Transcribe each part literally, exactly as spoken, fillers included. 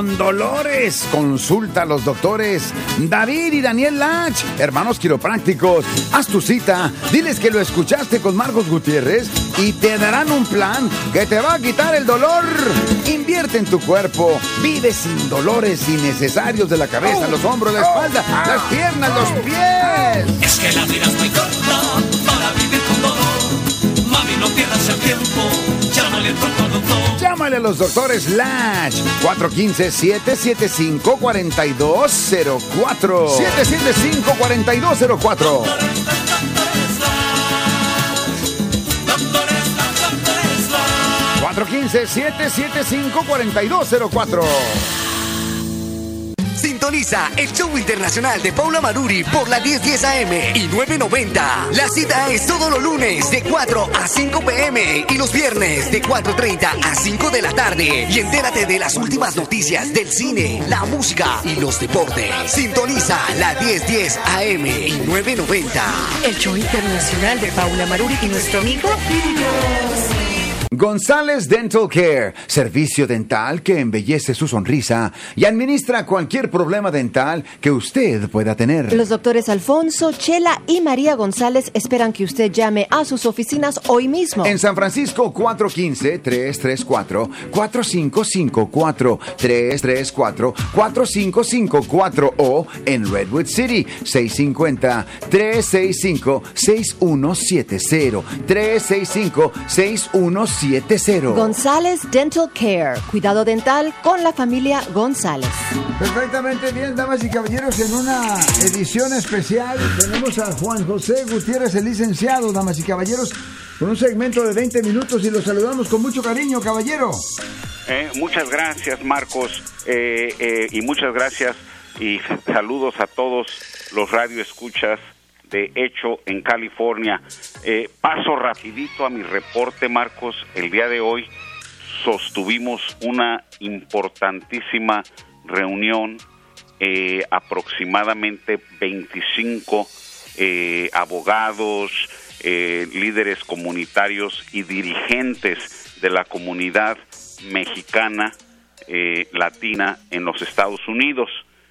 con dolores. Consulta a los doctores David y Daniel Lach, hermanos quiroprácticos. Haz tu cita, diles que lo escuchaste con Marcos Gutiérrez y te darán un plan que te va a quitar el dolor. Invierte en tu cuerpo, vive sin dolores innecesarios de la cabeza, los hombros, la espalda, las piernas, los pies. Es que la vida es muy corta para vivir con dolor. Mami, no pierdas el tiempo, llámale al doctor. Llámale a los doctores Lach, cuatro uno cinco, siete siete cinco, cuatro dos cero cuatro. siete siete cinco, cuatro dos cero cuatro. cuatro uno cinco, siete siete cinco, cuatro dos cero cuatro. Sintoniza el show internacional de Paula Maruri por la diez diez A M y nueve noventa. La cita es todos los lunes de cuatro a cinco P M y los viernes de cuatro treinta a cinco de la tarde. Y entérate de las últimas noticias del cine, la música y los deportes. Sintoniza la diez diez A M y nueve noventa. El show internacional de Paula Maruri y nuestro amigo González Dental Care, servicio dental que embellece su sonrisa y administra cualquier problema dental que usted pueda tener. Los doctores Alfonso, Chela y María González esperan que usted llame a sus oficinas hoy mismo. En San Francisco, cuatro uno cinco, tres tres cuatro, cuatro cinco cinco cuatro, tres tres cuatro, cuatro cinco cinco cuatro o en Redwood City, seis cinco cero, tres seis cinco, seis uno siete cero, tres seis cinco, seis uno siete cero. González Dental Care, cuidado dental con la familia González. Perfectamente bien, damas y caballeros, en una edición especial tenemos a Juan José Gutiérrez, el licenciado, damas y caballeros, con un segmento de veinte minutos y lo saludamos con mucho cariño, caballero. Eh, muchas gracias, Marcos, eh, eh, y muchas gracias y saludos a todos los radioescuchas de Hecho en California. Eh, paso rapidito a mi reporte, Marcos. El día de hoy sostuvimos una importantísima reunión, eh, aproximadamente veinticinco eh, abogados, eh, líderes comunitarios y dirigentes de la comunidad mexicana, eh, latina en los Estados Unidos.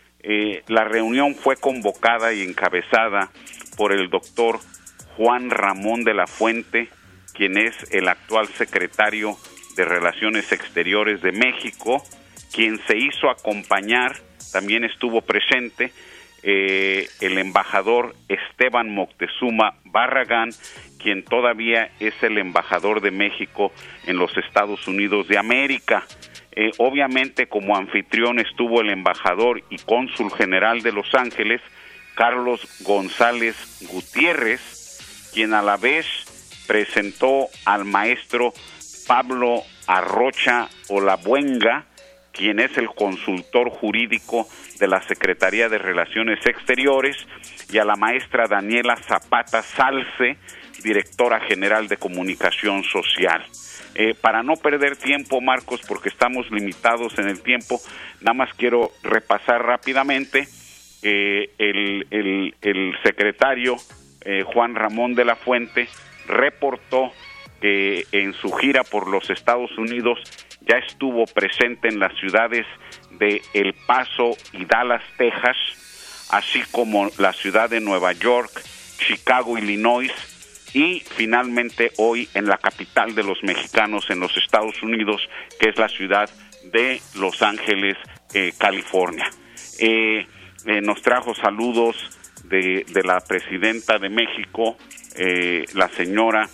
Eh, la reunión fue convocada y encabezada por el doctor Juan Ramón de la Fuente, quien es el actual secretario de Relaciones Exteriores de México, quien se hizo acompañar, también estuvo presente, eh, el embajador Esteban Moctezuma Barragán, quien todavía es el embajador de México en los Estados Unidos de América. Eh, obviamente, como anfitrión estuvo el embajador y cónsul general de Los Ángeles, Carlos González Gutiérrez, quien a la vez presentó al maestro Pablo Arrocha Olabuenga, quien es el consultor jurídico de la Secretaría de Relaciones Exteriores, y a la maestra Daniela Zapata Salce, directora general de Comunicación Social. Eh, para no perder tiempo, Marcos, porque estamos limitados en el tiempo, nada más quiero repasar rápidamente. Eh, el, el, el secretario eh, Juan Ramón de la Fuente reportó que en su gira por los Estados Unidos ya estuvo presente en las ciudades de El Paso y Dallas, Texas, así como la ciudad de Nueva York, Chicago, Illinois, y finalmente hoy en la capital de los mexicanos en los Estados Unidos, que es la ciudad de Los Ángeles, eh, California. Eh, eh, nos trajo saludos de, de la presidenta de México, eh, la señora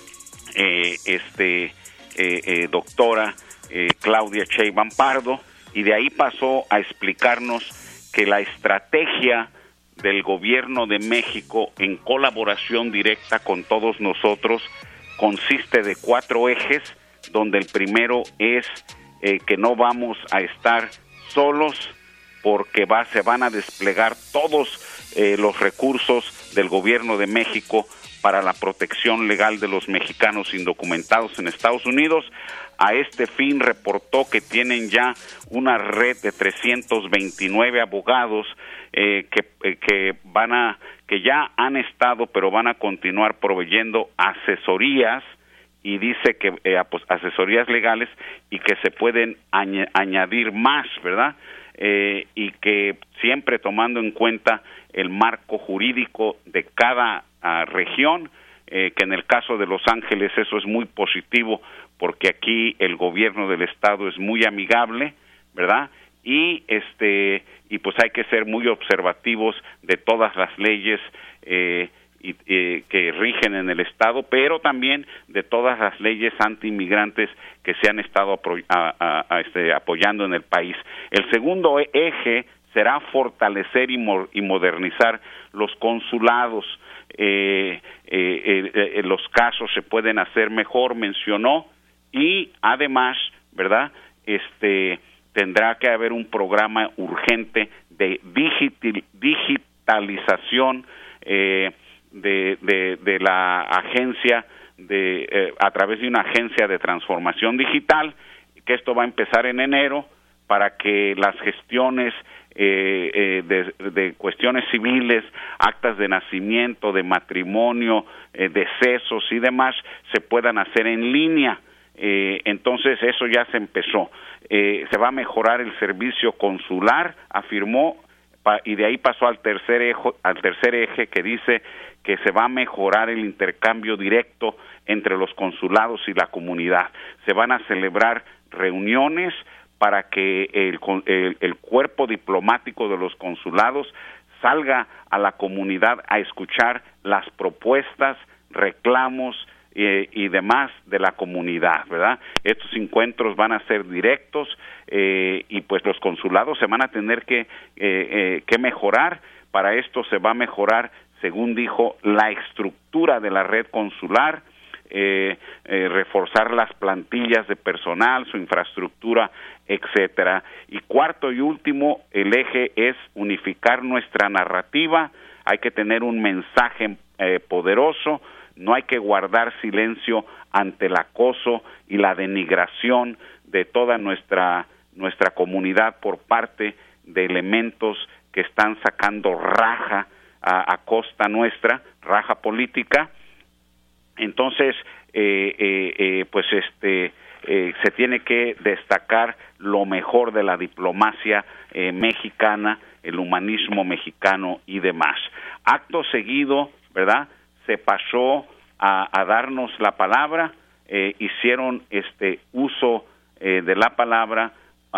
eh, este, eh, eh, doctora eh, Claudia Sheinbaum Pardo, y de ahí pasó a explicarnos que la estrategia del gobierno de México en colaboración directa con todos nosotros consiste de cuatro ejes, donde el primero es eh, que no vamos a estar solos porque va, se van a desplegar todos eh, los recursos del gobierno de México para la protección legal de los mexicanos indocumentados en Estados Unidos. A este fin reportó que tienen ya una red de trescientos veintinueve abogados eh, que, eh, que van a, que ya han estado, pero van a continuar proveyendo asesorías y dice que eh, pues, asesorías legales y que se pueden añ- añadir más, ¿verdad? Eh, y que siempre tomando en cuenta el marco jurídico de cada uh, región, eh, que en el caso de Los Ángeles eso es muy positivo porque aquí el gobierno del estado es muy amigable, ¿verdad? Y este y pues hay que ser muy observativos de todas las leyes eh, y, eh, que rigen en el estado, pero también de todas las leyes anti-inmigrantes que se han estado apro- a, a, a, este, apoyando en el país. El segundo eje será fortalecer y, mo- y modernizar los consulados. Eh, eh, eh, eh, los casos se pueden hacer mejor, mencionó, y además, ¿verdad?, este tendrá que haber un programa urgente de digital, digitalización eh, de, de, de la agencia, de eh, a través de una agencia de transformación digital, que esto va a empezar en enero, para que las gestiones eh, eh, de, de cuestiones civiles, actas de nacimiento, de matrimonio, eh, decesos y demás, se puedan hacer en línea. Eh, entonces eso ya se empezó. Eh, se va a mejorar el servicio consular, afirmó, pa, y de ahí pasó al tercer eje, al tercer eje que dice que se va a mejorar el intercambio directo entre los consulados y la comunidad. Se van a celebrar reuniones para que el, el, el cuerpo diplomático de los consulados salga a la comunidad a escuchar las propuestas, reclamos eh, y demás de la comunidad, ¿verdad? Estos encuentros van a ser directos eh, y pues los consulados se van a tener que, eh, eh, que mejorar. Para esto se va a mejorar, según dijo, la estructura de la red consular, Eh, eh, reforzar las plantillas de personal, su infraestructura, etcétera. Y cuarto y último, el eje es unificar nuestra narrativa. Hay que tener un mensaje eh, poderoso, no hay que guardar silencio ante el acoso y la denigración de toda nuestra nuestra comunidad por parte de elementos que están sacando raja a, a costa nuestra, raja política. Entonces, eh, eh, eh, pues este eh, se tiene que destacar lo mejor de la diplomacia eh, mexicana, el humanismo mexicano y demás. Acto seguido, ¿verdad?, se pasó a, a darnos la palabra, eh, hicieron este uso eh, de la palabra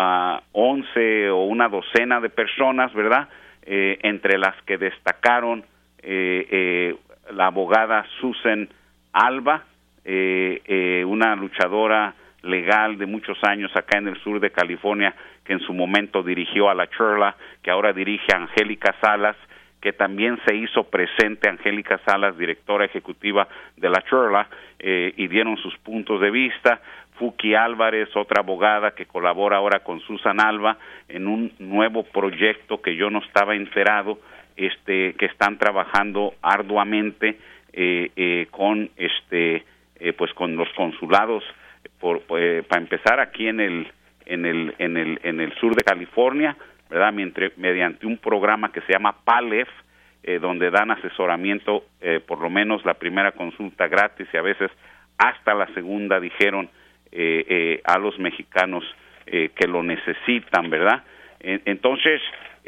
a once o una docena de personas, ¿verdad?, eh, entre las que destacaron eh, eh, la abogada Susan Alba, eh, eh, una luchadora legal de muchos años acá en el sur de California, que en su momento dirigió a la Churla, que ahora dirige a Angélica Salas, que también se hizo presente Angélica Salas, directora ejecutiva de la Churla, eh, y dieron sus puntos de vista. Fuki Álvarez, otra abogada que colabora ahora con Susan Alba en un nuevo proyecto que yo no estaba enterado, este, que están trabajando arduamente Eh, eh, con este eh, pues con los consulados por, eh, para empezar aquí en el en el en el en el sur de California, ¿verdad?, Mientras, mediante un programa que se llama PALEF, eh, donde dan asesoramiento, eh, por lo menos la primera consulta gratis y a veces hasta la segunda, dijeron, eh, eh, a los mexicanos eh, que lo necesitan, ¿verdad? Eh, entonces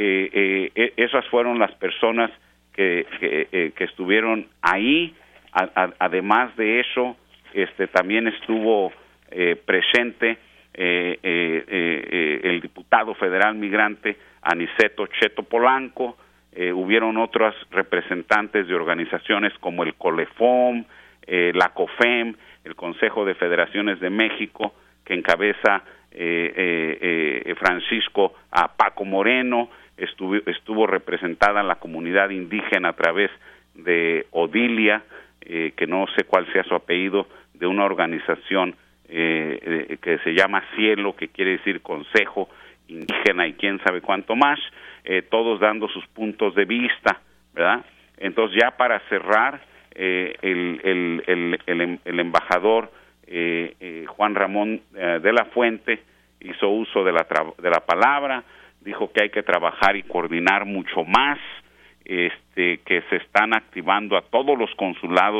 eh, eh, esas fueron las personas que, que, eh, que estuvieron ahí. A, a, además de eso, este también estuvo eh, presente eh, eh, eh, el diputado federal migrante Aniceto Cheto Polanco. Eh, hubieron otros representantes de organizaciones como el COLEFOM, eh, la COFEM, el Consejo de Federaciones de México, que encabeza eh, eh, eh, Francisco a Paco Moreno. Estuvo, estuvo representada la comunidad indígena a través de Odilia, eh, que no sé cuál sea su apellido, de una organización eh, eh, que se llama Cielo, que quiere decir Consejo Indígena y quién sabe cuánto más, eh, todos dando sus puntos de vista, ¿verdad? Entonces, ya para cerrar, eh, el, el, el, el, el embajador eh, eh, Juan Ramón eh, de la Fuente hizo uso de la, tra- de la palabra, dijo que hay que trabajar y coordinar mucho más, este, que se están activando a todos los consulados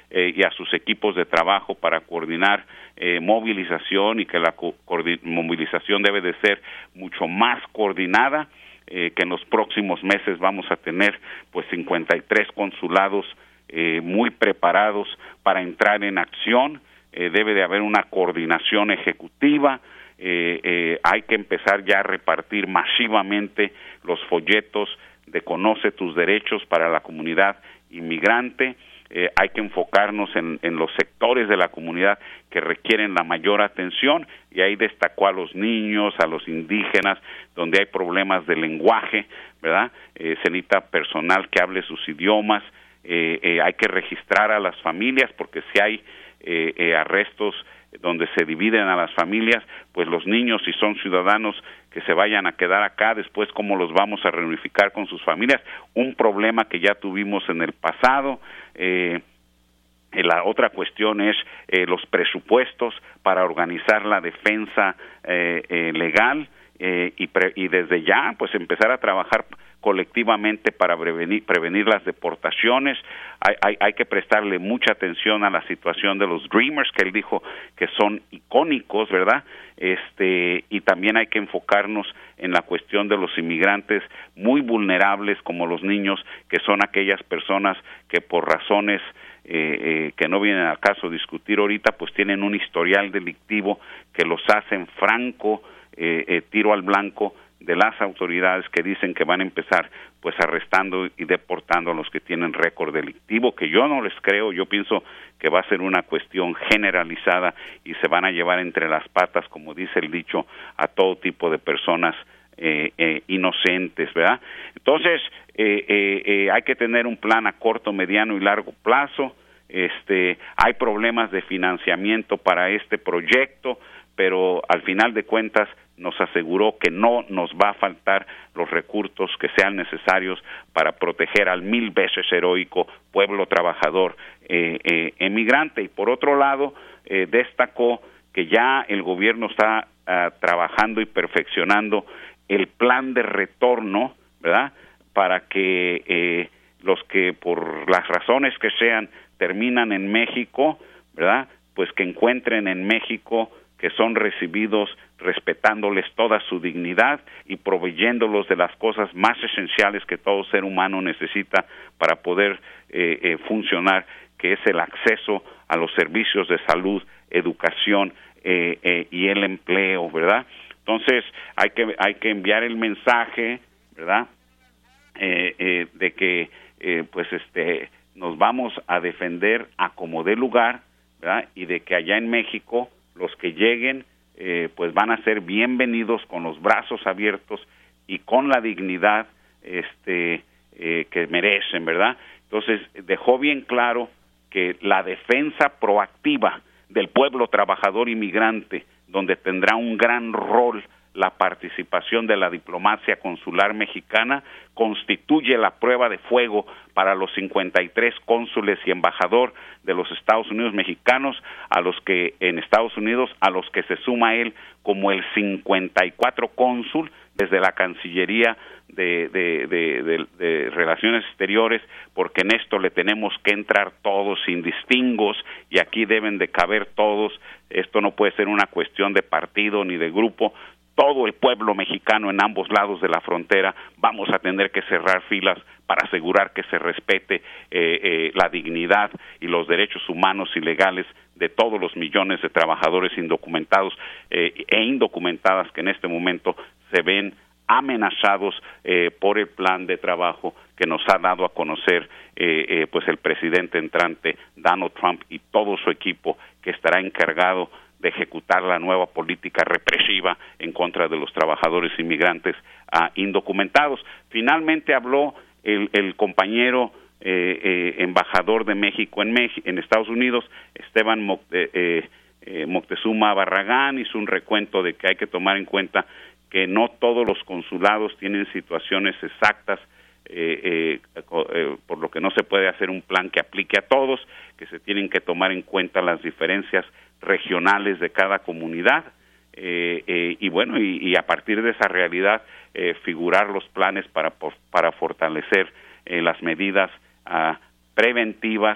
eh, y a sus equipos de trabajo para coordinar eh, movilización, y que la co- movilización debe de ser mucho más coordinada, eh, que en los próximos meses vamos a tener pues cincuenta y tres consulados eh, muy preparados para entrar en acción. Eh, debe de haber una coordinación ejecutiva. Eh, eh, hay que empezar ya a repartir masivamente los folletos de Conoce tus derechos para la comunidad inmigrante. Eh, hay que enfocarnos en, en los sectores de la comunidad que requieren la mayor atención, y ahí destacó a los niños, a los indígenas, donde hay problemas de lenguaje, ¿verdad? Eh, se necesita personal que hable sus idiomas. Eh, eh, hay que registrar a las familias, porque si hay eh, eh, arrestos donde se dividen a las familias, pues los niños, si son ciudadanos que se vayan a quedar acá, después cómo los vamos a reunificar con sus familias, un problema que ya tuvimos en el pasado. Eh, la otra cuestión es eh, los presupuestos para organizar la defensa eh, eh, legal, eh, y, pre, y desde ya pues empezar a trabajar colectivamente para prevenir, prevenir las deportaciones. Hay, hay, hay que prestarle mucha atención a la situación de los Dreamers, que él dijo que son icónicos, ¿verdad? Este, y también hay que enfocarnos en la cuestión de los inmigrantes muy vulnerables, como los niños, que son aquellas personas que por razones eh, eh, que no vienen al caso discutir ahorita, pues tienen un historial delictivo que los hacen franco eh, eh, tiro al blanco de las autoridades, que dicen que van a empezar pues arrestando y deportando a los que tienen récord delictivo, que yo no les creo. Yo pienso que va a ser una cuestión generalizada y se van a llevar entre las patas, como dice el dicho, a todo tipo de personas eh, eh, inocentes, ¿verdad? Entonces eh, eh, eh, hay que tener un plan a corto, mediano y largo plazo. Este, hay problemas de financiamiento para este proyecto, pero al final de cuentas nos aseguró que no nos va a faltar los recursos que sean necesarios para proteger al mil veces heroico pueblo trabajador eh, eh, emigrante. Y por otro lado, eh, destacó que ya el gobierno está uh, trabajando y perfeccionando el plan de retorno, ¿verdad?, para que eh, los que por las razones que sean terminan en México, ¿verdad?, pues que encuentren en México que son recibidos respetándoles toda su dignidad y proveyéndolos de las cosas más esenciales que todo ser humano necesita para poder eh, eh, funcionar, que es el acceso a los servicios de salud, educación eh, eh, y el empleo, ¿verdad? Entonces hay que hay que enviar el mensaje, ¿verdad?, eh, eh, de que eh, pues este nos vamos a defender a como dé lugar, ¿verdad?, y de que allá en México los que lleguen eh, pues van a ser bienvenidos con los brazos abiertos y con la dignidad este eh, que merecen, ¿verdad? Entonces dejó bien claro que la defensa proactiva del pueblo trabajador inmigrante, donde tendrá un gran rol la participación de la diplomacia consular mexicana, constituye la prueba de fuego para los cincuenta y tres cónsules y embajador de los Estados Unidos mexicanos, a los que en Estados Unidos, a los que se suma él como el cincuenta y cuatro cónsul desde la Cancillería de, de, de, de, de Relaciones Exteriores, porque en esto le tenemos que entrar todos sin distingos, y aquí deben de caber todos. Esto no puede ser una cuestión de partido ni de grupo. Todo el pueblo mexicano en ambos lados de la frontera vamos a tener que cerrar filas para asegurar que se respete eh, eh, la dignidad y los derechos humanos y legales de todos los millones de trabajadores indocumentados eh, e indocumentadas que en este momento se ven amenazados eh, por el plan de trabajo que nos ha dado a conocer eh, eh, pues el presidente entrante Donald Trump y todo su equipo, que estará encargado de ejecutar la nueva política represiva en contra de los trabajadores inmigrantes uh, indocumentados. Finalmente habló el, el compañero eh, eh, embajador de México en, Mex- en Estados Unidos, Esteban Mo- eh, eh, Moctezuma Barragán, hizo un recuento de que hay que tomar en cuenta que no todos los consulados tienen situaciones exactas, eh, eh, eh, por lo que no se puede hacer un plan que aplique a todos, que se tienen que tomar en cuenta las diferencias regionales de cada comunidad, eh, eh, y bueno, y, y a partir de esa realidad eh, figurar los planes para, para fortalecer eh, las medidas uh, preventivas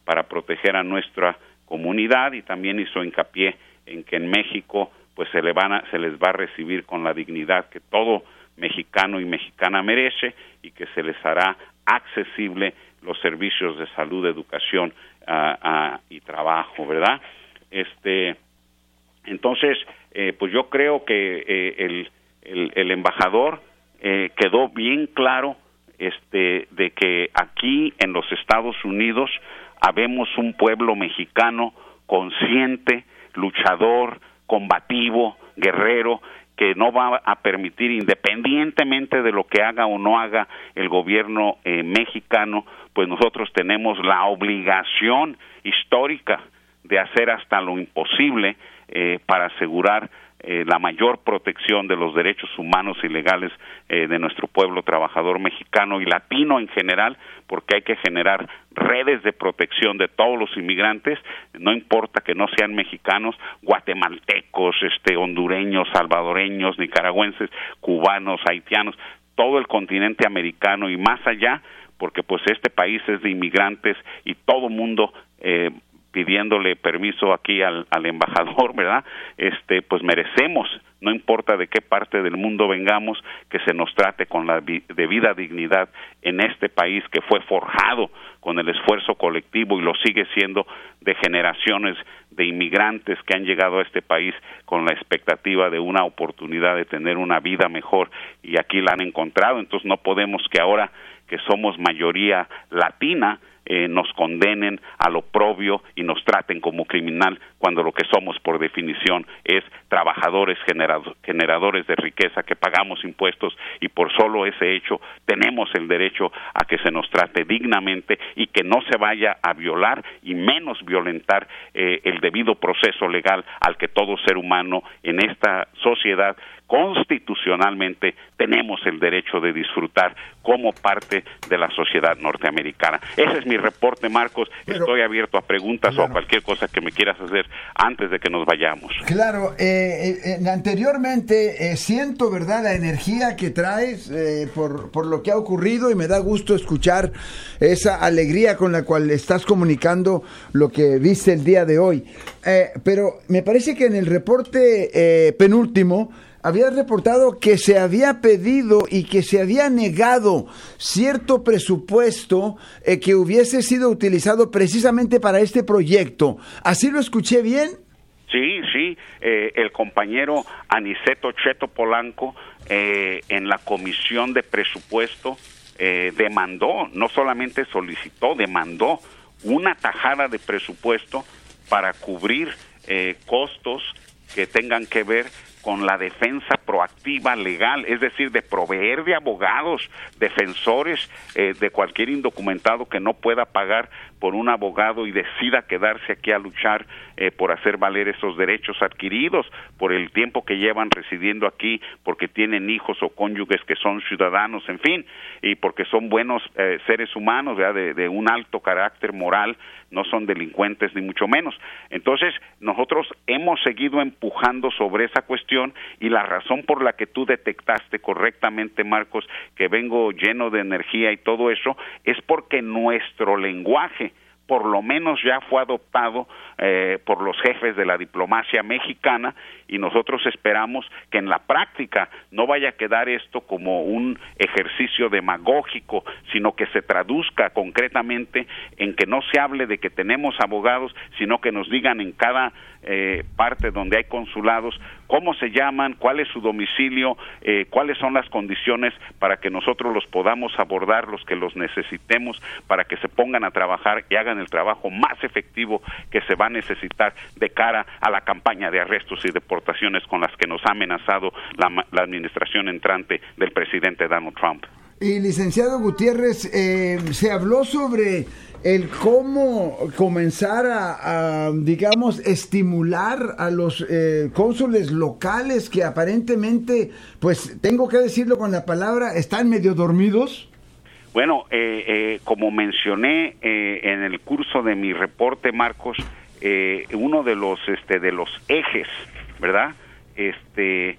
para proteger a nuestra comunidad, y también hizo hincapié en que en México pues se, le van a, se les va a recibir con la dignidad que todo mexicano y mexicana merece, y que se les hará accesible los servicios de salud, educación uh, uh, y trabajo, ¿verdad? Este, entonces, eh, pues yo creo que eh, el, el, el embajador eh, quedó bien claro este, de que aquí en los Estados Unidos habemos un pueblo mexicano consciente, luchador, combativo, guerrero, que no va a permitir, independientemente de lo que haga o no haga el gobierno eh, mexicano, pues nosotros tenemos la obligación histórica de hacer hasta lo imposible eh, para asegurar eh, la mayor protección de los derechos humanos y legales eh, de nuestro pueblo trabajador mexicano y latino en general, porque hay que generar redes de protección de todos los inmigrantes, no importa que no sean mexicanos, guatemaltecos, este, hondureños, salvadoreños, nicaragüenses, cubanos, haitianos, todo el continente americano y más allá, porque pues este país es de inmigrantes y todo mundo eh, pidiéndole permiso aquí al, al embajador, ¿verdad? Este, pues merecemos, no importa de qué parte del mundo vengamos, que se nos trate con la vi- debida dignidad en este país que fue forjado con el esfuerzo colectivo y lo sigue siendo de generaciones de inmigrantes que han llegado a este país con la expectativa de una oportunidad de tener una vida mejor, y aquí la han encontrado. Entonces no podemos que ahora que somos mayoría latina Eh, nos condenen al oprobio y nos traten como criminal, cuando lo que somos por definición es trabajadores generado, generadores de riqueza, que pagamos impuestos, y por solo ese hecho tenemos el derecho a que se nos trate dignamente y que no se vaya a violar y menos violentar eh, el debido proceso legal al que todo ser humano en esta sociedad constitucionalmente tenemos el derecho de disfrutar como parte de la sociedad norteamericana. Ese es mi reporte, Marcos. Pero, estoy abierto a preguntas claro. o a cualquier cosa que me quieras hacer antes de que nos vayamos. Claro, eh, eh, anteriormente eh, siento, ¿verdad?, la energía que traes eh, por, por lo que ha ocurrido, y me da gusto escuchar esa alegría con la cual estás comunicando lo que viste el día de hoy. Eh, pero me parece que en el reporte eh, penúltimo había reportado que se había pedido y que se había negado cierto presupuesto eh, que hubiese sido utilizado precisamente para este proyecto. ¿Así lo escuché bien? Sí, sí. Eh, el compañero Aniceto Cheto Polanco eh, en la Comisión de Presupuesto eh, demandó, no solamente solicitó, demandó una tajada de presupuesto para cubrir eh, costos que tengan que ver con la defensa proactiva legal, es decir, de proveer de abogados, defensores eh, de cualquier indocumentado que no pueda pagar por un abogado y decida quedarse aquí a luchar eh, por hacer valer esos derechos adquiridos por el tiempo que llevan residiendo aquí, porque tienen hijos o cónyuges que son ciudadanos, en fin, y porque son buenos eh, seres humanos, ¿verdad?, de, de un alto carácter moral, no son delincuentes ni mucho menos. Entonces, nosotros hemos seguido empujando sobre esa cuestión, y la razón por la que tú detectaste correctamente, Marcos, que vengo lleno de energía y todo eso, es porque nuestro lenguaje por lo menos ya fue adoptado eh, por los jefes de la diplomacia mexicana, y nosotros esperamos que en la práctica no vaya a quedar esto como un ejercicio demagógico, sino que se traduzca concretamente en que no se hable de que tenemos abogados, sino que nos digan en cada eh, parte donde hay consulados cómo se llaman, cuál es su domicilio, eh, cuáles son las condiciones para que nosotros los podamos abordar, los que los necesitemos, para que se pongan a trabajar y hagan el trabajo más efectivo que se va a necesitar de cara a la campaña de arrestos y deportaciones con las que nos ha amenazado la, la administración entrante del presidente Donald Trump. Y licenciado Gutiérrez, eh, se habló sobre el cómo comenzar a, a digamos, estimular a los eh, cónsules locales que aparentemente, pues tengo que decirlo con la palabra, están medio dormidos. Bueno, eh, eh, como mencioné eh, en el curso de mi reporte, Marcos, eh, uno de los este de los ejes, ¿verdad?, este eh,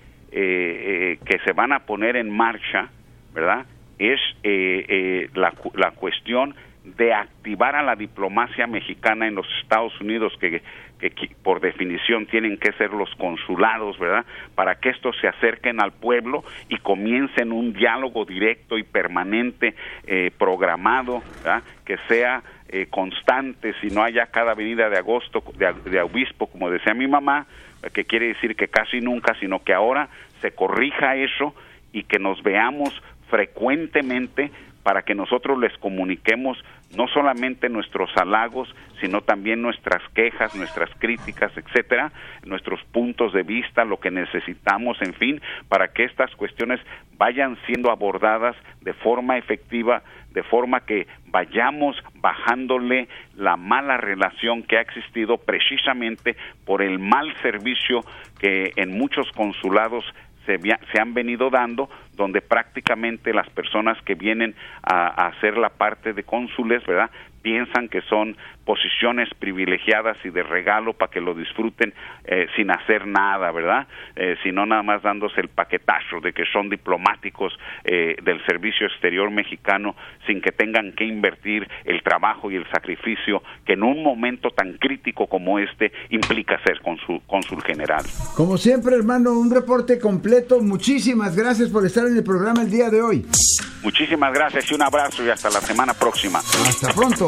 eh, que se van a poner en marcha, ¿verdad?, es eh, eh, la, la cuestión de activar a la diplomacia mexicana en los Estados Unidos, que, que, que por definición tienen que ser los consulados, ¿verdad?, para que estos se acerquen al pueblo y comiencen un diálogo directo y permanente, eh, programado, ¿verdad?, que sea eh, constante, si no haya cada venida de agosto de, de obispo, como decía mi mamá, que quiere decir que casi nunca, sino que ahora se corrija eso y que nos veamos frecuentemente para que nosotros les comuniquemos no solamente nuestros halagos, sino también nuestras quejas, nuestras críticas, etcétera, nuestros puntos de vista, lo que necesitamos, en fin, para que estas cuestiones vayan siendo abordadas de forma efectiva, de forma que vayamos bajándole la mala relación que ha existido precisamente por el mal servicio que en muchos consulados se, se han venido dando, donde prácticamente las personas que vienen a, a hacer la parte de cónsules, ¿verdad?, piensan que son posiciones privilegiadas y de regalo para que lo disfruten eh, sin hacer nada, ¿verdad?, eh, sino nada más dándose el paquetazo de que son diplomáticos eh, del servicio exterior mexicano, sin que tengan que invertir el trabajo y el sacrificio que en un momento tan crítico como este implica ser cónsul, cónsul general. Como siempre, hermano, un reporte completo. Muchísimas gracias por estar en el programa el día de hoy. Muchísimas gracias y un abrazo y hasta la semana próxima. Hasta pronto.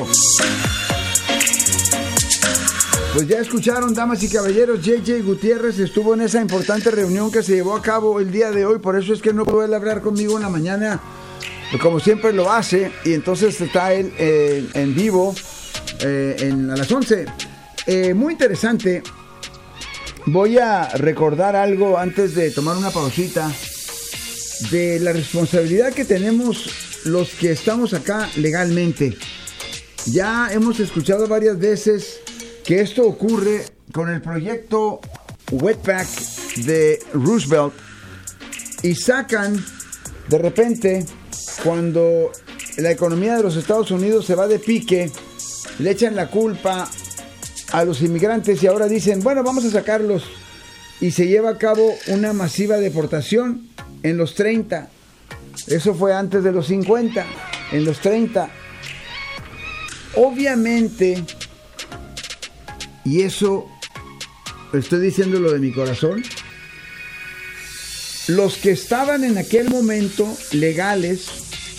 Pues ya escucharon, damas y caballeros, J J Gutiérrez estuvo en esa importante reunión que se llevó a cabo el día de hoy, por eso es que no pudo él hablar conmigo en la mañana, como siempre lo hace, y entonces está él eh, en vivo eh, en, a las once. Eh, muy interesante. Voy a recordar algo antes de tomar una pausita de la responsabilidad que tenemos los que estamos acá legalmente. Ya hemos escuchado varias veces que esto ocurre con el proyecto Wetback de Roosevelt y sacan de repente, cuando la economía de los Estados Unidos se va de pique, le echan la culpa a los inmigrantes y ahora dicen, bueno, vamos a sacarlos, y se lleva a cabo una masiva deportación en los treinta. Eso fue antes de los cincuenta, en los treinta. Obviamente, y eso estoy diciéndolo de mi corazón, los que estaban en aquel momento legales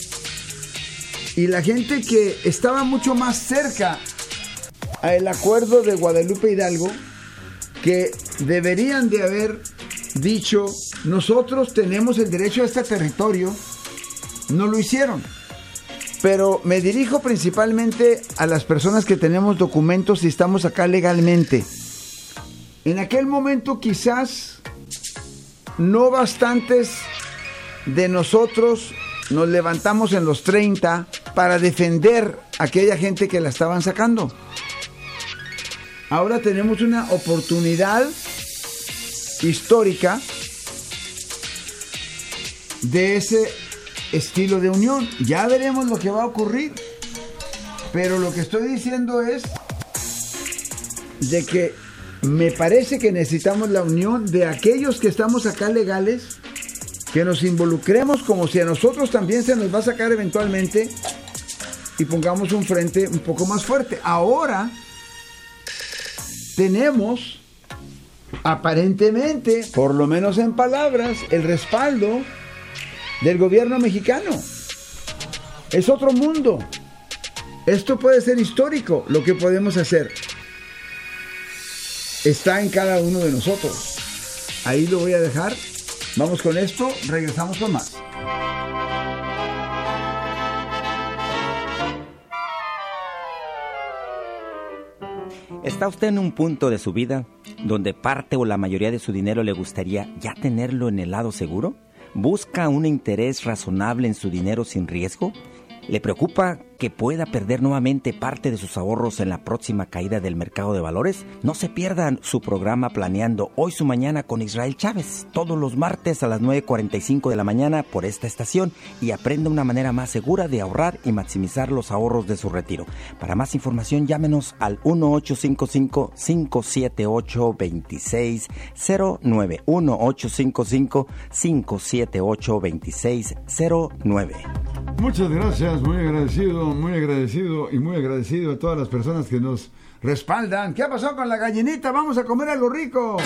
y la gente que estaba mucho más cerca al acuerdo de Guadalupe Hidalgo, que deberían de haber dicho, nosotros tenemos el derecho a este territorio, no lo hicieron. Pero me dirijo principalmente a las personas que tenemos documentos y estamos acá legalmente. En aquel momento quizás no bastantes de nosotros nos levantamos en los treinta para defender a aquella gente que la estaban sacando. Ahora tenemos una oportunidad histórica de ese estilo de unión. Ya veremos lo que va a ocurrir, pero lo que estoy diciendo es de que me parece que necesitamos la unión de aquellos que estamos acá legales, que nos involucremos como si a nosotros también se nos va a sacar eventualmente y pongamos un frente un poco más fuerte. Ahora tenemos aparentemente, por lo menos en palabras, el respaldo del gobierno mexicano. Es otro mundo. Esto puede ser histórico. Lo que podemos hacer está en cada uno de nosotros. Ahí lo voy a dejar. Vamos con esto, regresamos con más. ¿Está usted en un punto de su vida donde parte o la mayoría de su dinero le gustaría ya tenerlo en el lado seguro? ¿Busca un interés razonable en su dinero sin riesgo? ¿Le preocupa que pueda perder nuevamente parte de sus ahorros en la próxima caída del mercado de valores? No se pierdan su programa Planeando Hoy Su Mañana con Israel Chávez, todos los martes a las nueve cuarenta y cinco de la mañana por esta estación, y aprenda una manera más segura de ahorrar y maximizar los ahorros de su retiro. Para más información, llámenos al uno ocho cinco cinco, cinco siete ocho, dos seis cero nueve, uno ocho cinco cinco, cinco siete ocho, dos seis cero nueve. Muchas gracias, muy agradecido, muy agradecido y muy agradecido a todas las personas que nos respaldan. ¿Qué ha pasado con la gallinita? Vamos a comer algo rico.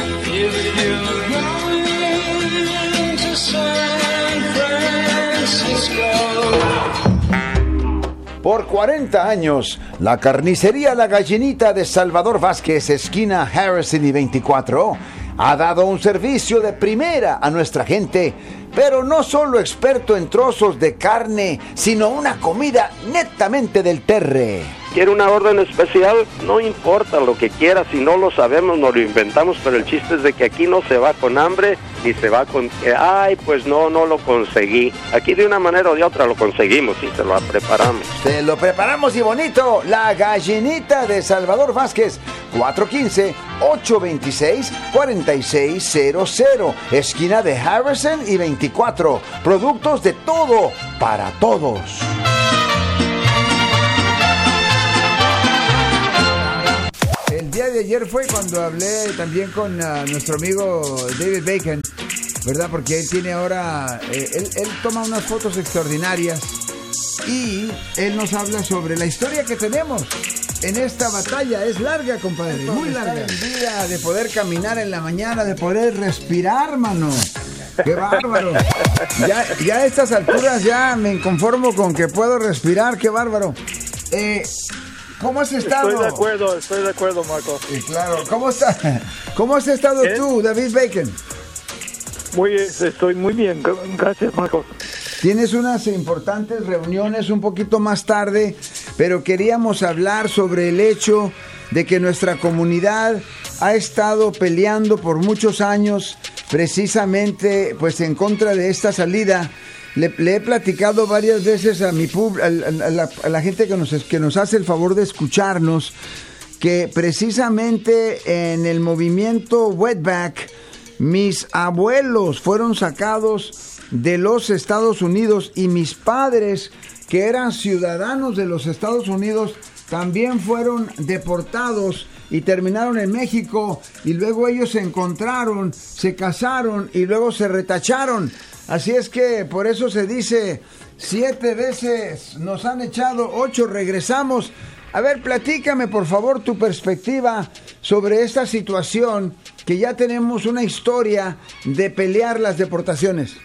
Por cuarenta años, la carnicería La Gallinita de Salvador Vázquez, esquina Harrison y veinticuatro, ha dado un servicio de primera a nuestra gente, pero no solo experto en trozos de carne, sino una comida netamente del terre. ¿Quiere una orden especial? No importa lo que quiera, si no lo sabemos, nos lo inventamos, pero el chiste es de que aquí no se va con hambre, ni se va con, eh, ay, pues no, no lo conseguí. Aquí de una manera o de otra lo conseguimos y se lo preparamos. Se lo preparamos y bonito, La Gallinita de Salvador Vázquez, cuatro uno cinco, ocho dos seis, cuatro seis cero cero, esquina de Harrison y veinticuatro, productos de todo, para todos. El día de ayer fue cuando hablé también con uh, nuestro amigo David Bacon, ¿verdad? Porque él tiene ahora, eh, él, él toma unas fotos extraordinarias y él nos habla sobre la historia que tenemos en esta batalla. Es larga, compadre, muy larga. El día de poder caminar en la mañana, de poder respirar, mano. ¡Qué bárbaro! Ya, ya a estas alturas ya me conformo con que puedo respirar, ¡qué bárbaro! Eh... ¿Cómo has estado? Estoy de acuerdo, estoy de acuerdo, Marco. Sí, claro. ¿Cómo está? ¿Cómo has estado ¿Eh? tú, David Bacon? Muy, estoy muy bien, gracias, Marco. Tienes unas importantes reuniones un poquito más tarde, pero queríamos hablar sobre el hecho de que nuestra comunidad ha estado peleando por muchos años precisamente pues en contra de esta salida. Le, le he platicado varias veces a mi pub, a, a, la, a la gente que nos, que nos hace el favor de escucharnos, que precisamente en el movimiento Wetback, mis abuelos fueron sacados de los Estados Unidos y mis padres, que eran ciudadanos de los Estados Unidos, también fueron deportados y terminaron en México, y luego ellos se encontraron, se casaron y luego se retacharon. Así es que por eso se dice, siete veces nos han echado, ocho regresamos. A ver, platícame por favor tu perspectiva sobre esta situación, que ya tenemos una historia de pelear las deportaciones.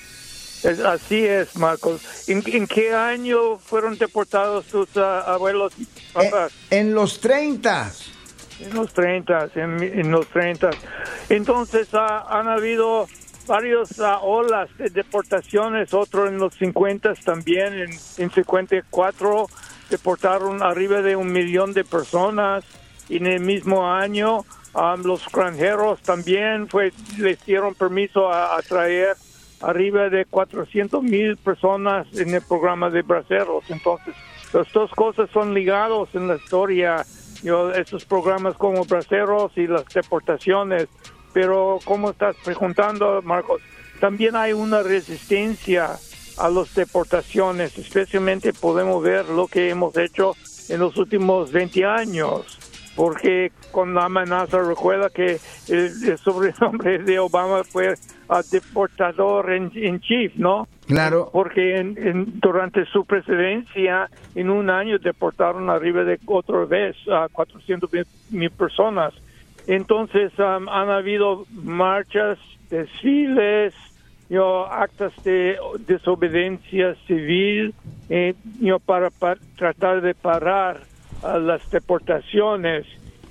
Es, así es, Marcos. ¿En, ¿En qué año fueron deportados tus uh, abuelos y papás? En, en los treinta. En los treinta, en, en los treinta. Entonces uh, han habido varias uh, olas de deportaciones, otro en los cincuenta también, en, en cincuenta y cuatro deportaron arriba de un millón de personas, y en el mismo año um, los extranjeros también fue, les dieron permiso a, a traer arriba de cuatrocientos mil personas en el programa de braceros. Entonces, las dos cosas son ligados en la historia, yo, estos programas como braceros y las deportaciones. Pero como estás preguntando, Marcos, también hay una resistencia a las deportaciones, especialmente podemos ver lo que hemos hecho en los últimos veinte años, porque con la amenaza, recuerda que el, el sobrenombre de Obama fue uh, deportador en, en chief, ¿no? Claro. Porque en, en, durante su presidencia, en un año deportaron arriba de otra vez a uh, cuatrocientos mil personas. Entonces um, han habido marchas, desfiles, you know, actas de desobediencia civil, eh, you know, para, para tratar de parar uh, las deportaciones.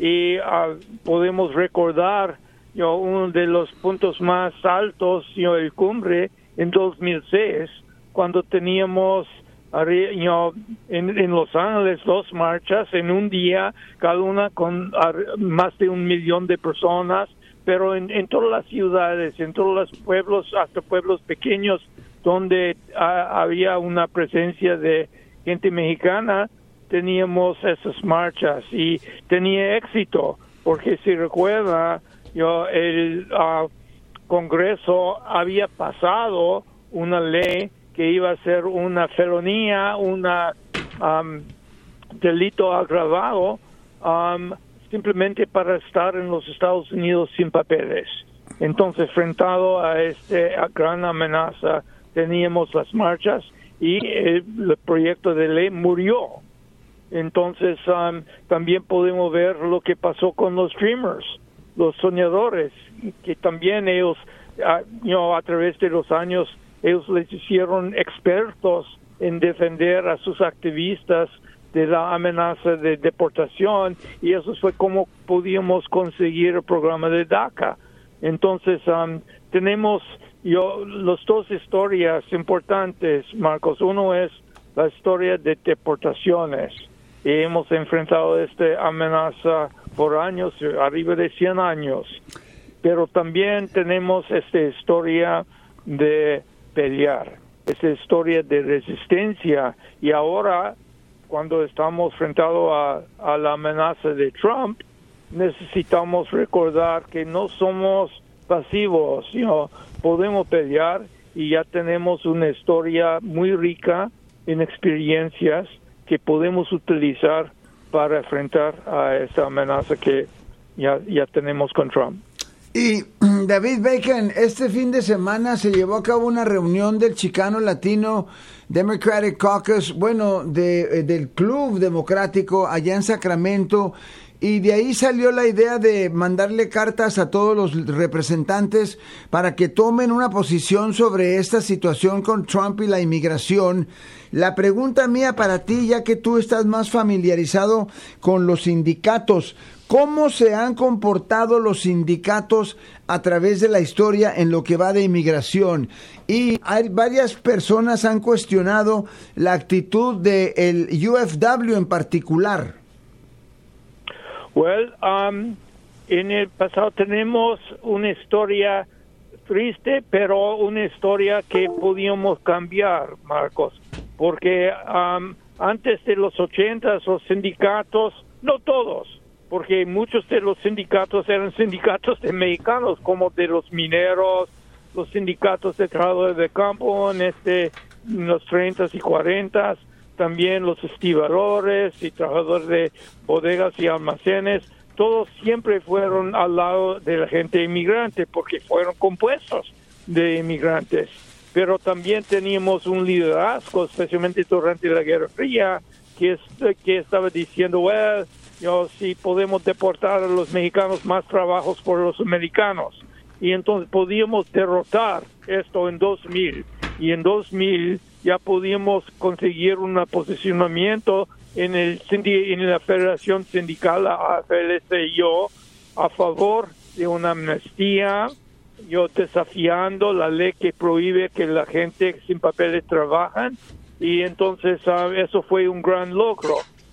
Y uh, podemos recordar you know, uno de los puntos más altos, you know, el cumbre en dos mil seis, cuando teníamos You know, en, en Los Ángeles dos marchas en un día, cada una con uh, más de un millón de personas, pero en, en todas las ciudades, en todos los pueblos, hasta pueblos pequeños donde uh, había una presencia de gente mexicana, teníamos esas marchas y tenía éxito, porque si recuerda, you know, el uh, Congreso había pasado una ley que iba a ser una felonía, un um, delito agravado, um, simplemente para estar en los Estados Unidos sin papeles. Entonces, frentado a esta gran amenaza, teníamos las marchas, y el, el proyecto de ley murió. Entonces, um, también podemos ver lo que pasó con los dreamers, los soñadores, que también ellos, uh, you know, a través de los años, ellos les hicieron expertos en defender a sus activistas de la amenaza de deportación, y eso fue como podíamos conseguir el programa de DACA. Entonces, um, tenemos yo las dos historias importantes, Marcos. Uno es la historia de deportaciones. Y hemos enfrentado esta amenaza por años, arriba de cien años. Pero también tenemos esta historia de pelear, esta historia de resistencia. Y ahora, cuando estamos enfrentados a, a la amenaza de Trump, necesitamos recordar que no somos pasivos, you know, podemos pelear, y ya tenemos una historia muy rica en experiencias que podemos utilizar para enfrentar a esta amenaza que ya, ya tenemos con Trump. Y David Bacon, este fin de semana se llevó a cabo una reunión del Chicano Latino Democratic Caucus, bueno, de, del Club Democrático allá en Sacramento, y de ahí salió la idea de mandarle cartas a todos los representantes para que tomen una posición sobre esta situación con Trump y la inmigración. La pregunta mía para ti, ya que tú estás más familiarizado con los sindicatos, ¿cómo se han comportado los sindicatos a través de la historia en lo que va de inmigración? Y hay varias personas han cuestionado la actitud del U F W en particular. Well, um, en el pasado tenemos una historia triste, pero una historia que podíamos cambiar, Marcos, porque um, antes de los ochentas los sindicatos, no todos, porque muchos de los sindicatos eran sindicatos de mexicanos, como de los mineros, los sindicatos de trabajadores de campo en, este, en los treintas y cuarentas, también los estibadores y trabajadores de bodegas y almacenes, todos siempre fueron al lado de la gente inmigrante porque fueron compuestos de inmigrantes. Pero también teníamos un liderazgo, especialmente durante la Guerra Fría, que, es, que estaba diciendo, well, yo, si podemos deportar a los mexicanos, más trabajos por los americanos. Y entonces podíamos derrotar esto en dos mil. Y en dos mil ya podíamos conseguir un posicionamiento en el en la Federación Sindical, la A F L C I O, a favor de una amnistía, yo desafiando la ley que prohíbe que la gente sin papeles trabajan, y entonces uh, eso fue un gran logro.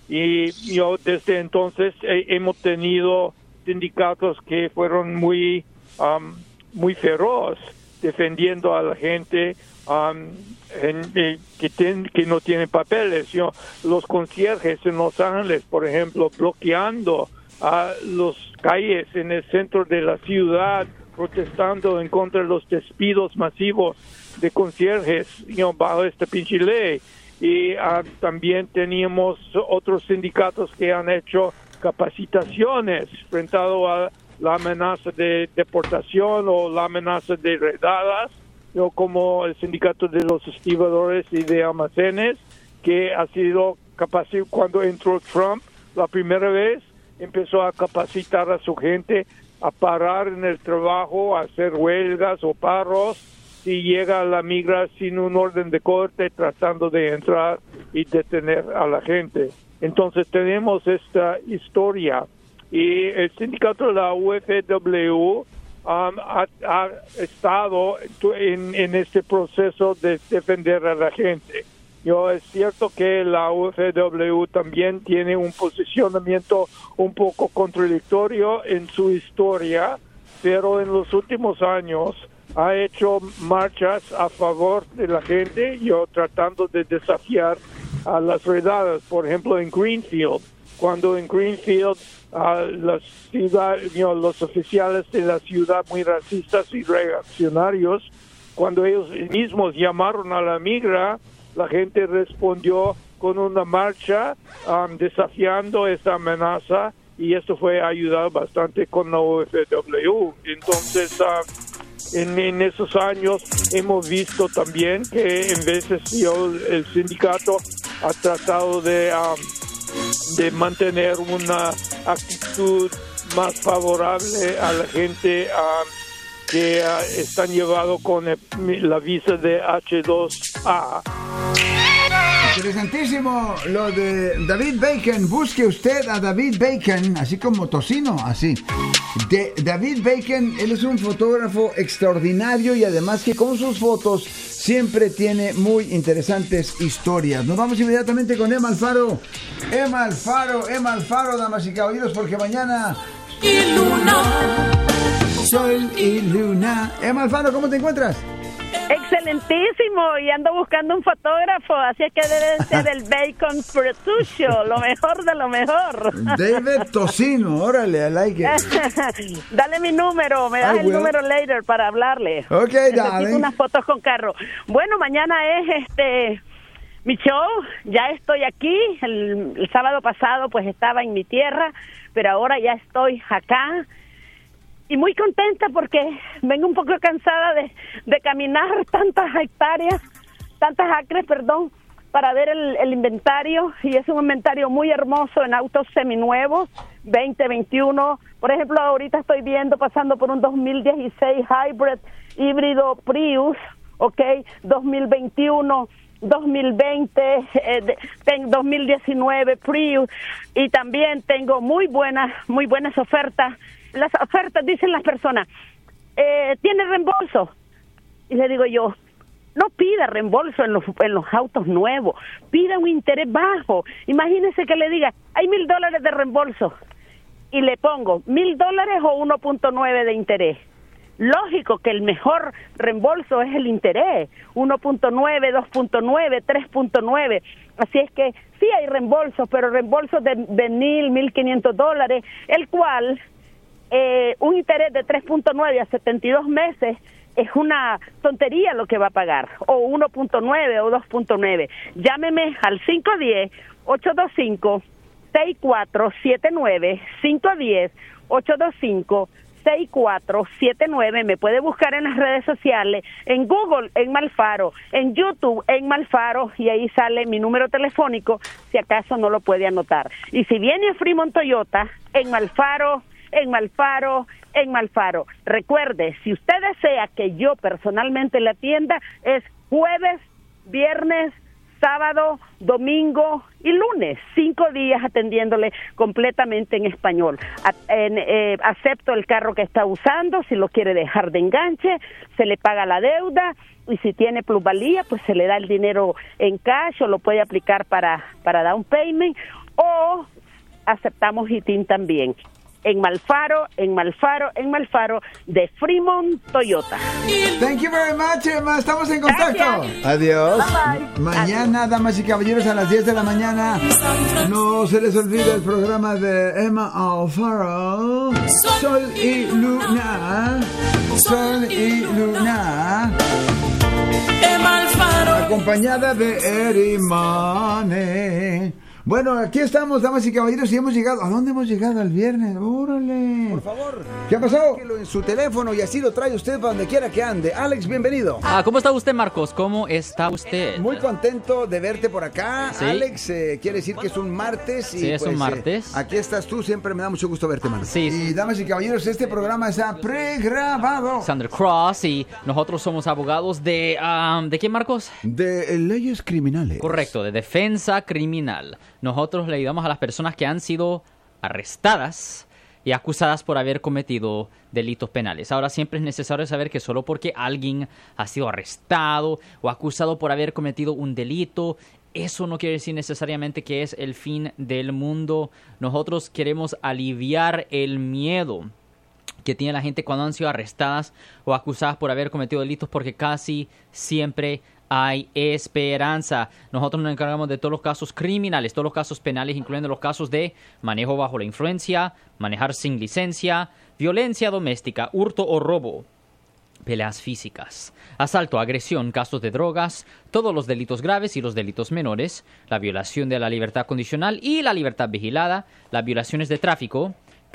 Y yo desde entonces eh, hemos tenido sindicatos que fueron muy um, muy feroz defendiendo a la gente um, en, eh, que, ten, que no tienen papeles. Yo, los concierges en Los Ángeles, por ejemplo, bloqueando a las calles en el centro de la ciudad, protestando en contra de los despidos masivos de concierges, you know, bajo esta pinche ley. Y uh, también teníamos otros sindicatos que han hecho capacitaciones frente a la amenaza de deportación o la amenaza de redadas, yo, como el sindicato de los estibadores y de almacenes, que ha sido capacitado cuando entró Trump la primera vez, empezó a capacitar a su gente a parar en el trabajo, a hacer huelgas o paros si llega la migra sin un orden de corte, tratando de entrar y detener a la gente. Entonces tenemos esta historia. Y el sindicato de la U F W um, ha, ha estado en, en este proceso de defender a la gente. Yo, es cierto que la U F W también tiene un posicionamiento un poco contradictorio en su historia, pero en los últimos años ha hecho marchas a favor de la gente, yo tratando de desafiar a las redadas, por ejemplo en Greenfield, cuando en Greenfield uh, la ciudad, you know, los oficiales de la ciudad muy racistas y reaccionarios, cuando ellos mismos llamaron a la migra, la gente respondió con una marcha um, desafiando esta amenaza, y esto fue ayudado bastante con la U F W. Entonces, uh, en, en esos años hemos visto también que en veces yo, el sindicato ha tratado de, um, de mantener una actitud más favorable a la gente um, que uh, están llevados con el, la visa de H dos A. Interesantísimo lo de David Bacon. Busque usted a David Bacon, así como tocino, así. De David Bacon, él es un fotógrafo extraordinario y además que con sus fotos siempre tiene muy interesantes historias. Nos vamos inmediatamente con Emma Alfaro. Emma Alfaro, Emma Alfaro, damas y caballeros, porque mañana... Y luna. Sol y luna. Emma Alfaro, ¿cómo te encuentras? Excelentísimo, y ando buscando un fotógrafo, así es que debe ser el Bacon Prosciutto, lo mejor de lo mejor. David Tocino, órale, I like it. Dale mi número, me das I el will. número later para hablarle. Ok, Necesito darling. unas fotos con carro. Bueno, mañana es este mi show, ya estoy aquí, el, el sábado pasado pues estaba en mi tierra, pero ahora ya estoy acá. Y muy contenta porque vengo un poco cansada de, de caminar tantas hectáreas, tantas acres, perdón, para ver el, el inventario. Y es un inventario muy hermoso en autos seminuevos, veinte veintiuno. Por ejemplo, ahorita estoy viendo, pasando por un dos mil dieciséis Hybrid híbrido Prius, ok, dos mil veintiuno, dos mil veinte, eh, de, ten, dos mil diecinueve Prius. Y también tengo muy buenas, muy buenas ofertas. Las ofertas, dicen las personas, eh, ¿tiene reembolso? Y le digo yo, no pida reembolso en los, en los autos nuevos, pida un interés bajo. Imagínese que le diga, hay mil dólares de reembolso, y le pongo mil dólares o uno punto nueve de interés. Lógico que el mejor reembolso es el interés, uno punto nueve, dos punto nueve, tres punto nueve. Así es que sí hay reembolsos, pero reembolsos de, de mil, mil quinientos dólares, el cual... Eh, un interés de tres punto nueve a setenta y dos meses es una tontería lo que va a pagar, o uno punto nueve o dos punto nueve. Llámeme al cinco uno cero, ocho dos cinco, seis cuatro siete nueve, cinco uno cero, ocho dos cinco, seis cuatro siete nueve. Me puede buscar en las redes sociales, en Google, en Malfaro, en YouTube, en Malfaro, y ahí sale mi número telefónico, si acaso no lo puede anotar. Y si viene a Fremont Toyota, en Malfaro, en Malfaro, en Malfaro. Recuerde, si usted desea que yo personalmente le atienda, es jueves, viernes, sábado, domingo y lunes, cinco días atendiéndole completamente en español. A, en, eh, acepto el carro que está usando, si lo quiere dejar de enganche, se le paga la deuda, y si tiene plusvalía, pues se le da el dinero en cash o lo puede aplicar para, para down payment, o aceptamos I T I N también. En Malfaro, en Malfaro, en Malfaro, de Fremont Toyota. Thank you very much, Emma. Estamos en contacto. Gracias. Adiós. Bye, bye. Mañana, Adiós. Damas y caballeros, a las diez de la mañana. No se les olvide el programa de Emma Alfaro. Sol y Luna. Sol y Luna. Emma Alfaro. Acompañada de Erimane. Bueno, aquí estamos, damas y caballeros, y hemos llegado. ¿A dónde hemos llegado el viernes? ¡Órale! Por favor. ¿Qué ha pasado? Márquelo en su teléfono y así lo trae usted para donde quiera que ande. Alex, bienvenido. Ah, ¿cómo está usted, Marcos? ¿Cómo está usted? Muy contento de verte por acá. ¿Sí? Alex, eh, quiere decir que es un martes. Y Sí, es pues, un martes. Eh, aquí estás tú, siempre me da mucho gusto verte, man. Sí. Y damas y caballeros, este programa está pregrabado. Sandra Cross, y nosotros somos abogados de... Um, ¿De qué, Marcos? De leyes criminales. Correcto, de defensa criminal. Nosotros le ayudamos a las personas que han sido arrestadas y acusadas por haber cometido delitos penales. Ahora, siempre es necesario saber que solo porque alguien ha sido arrestado o acusado por haber cometido un delito, eso no quiere decir necesariamente que es el fin del mundo. Nosotros queremos aliviar el miedo que tiene la gente cuando han sido arrestadas o acusadas por haber cometido delitos, porque casi siempre hay esperanza. Nosotros nos encargamos de todos los casos criminales, todos los casos penales, incluyendo los casos de manejo bajo la influencia, manejar sin licencia, violencia doméstica, hurto o robo, peleas físicas, asalto, agresión, casos de drogas, todos los delitos graves y los delitos menores, la violación de la libertad condicional y la libertad vigilada, las violaciones de tráfico,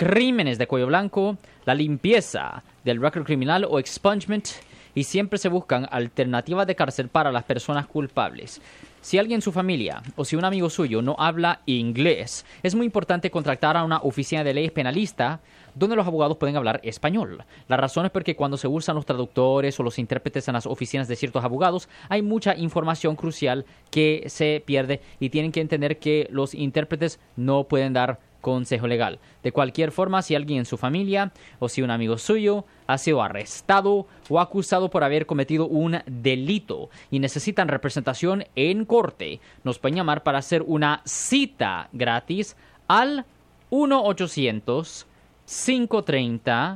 crímenes de cuello blanco, la limpieza del récord criminal o expungement, y siempre se buscan alternativas de cárcel para las personas culpables. Si alguien en su familia o si un amigo suyo no habla inglés, es muy importante contactar a una oficina de leyes penalista donde los abogados pueden hablar español. La razón es porque cuando se usan los traductores o los intérpretes en las oficinas de ciertos abogados, hay mucha información crucial que se pierde y tienen que entender que los intérpretes no pueden dar consejo legal. De cualquier forma, si alguien en su familia o si un amigo suyo ha sido arrestado o acusado por haber cometido un delito y necesitan representación en corte, nos pueden llamar para hacer una cita gratis al uno ochocientos, cinco treinta,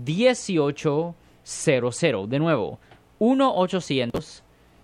dieciocho cero cero. De nuevo, uno ochocientos,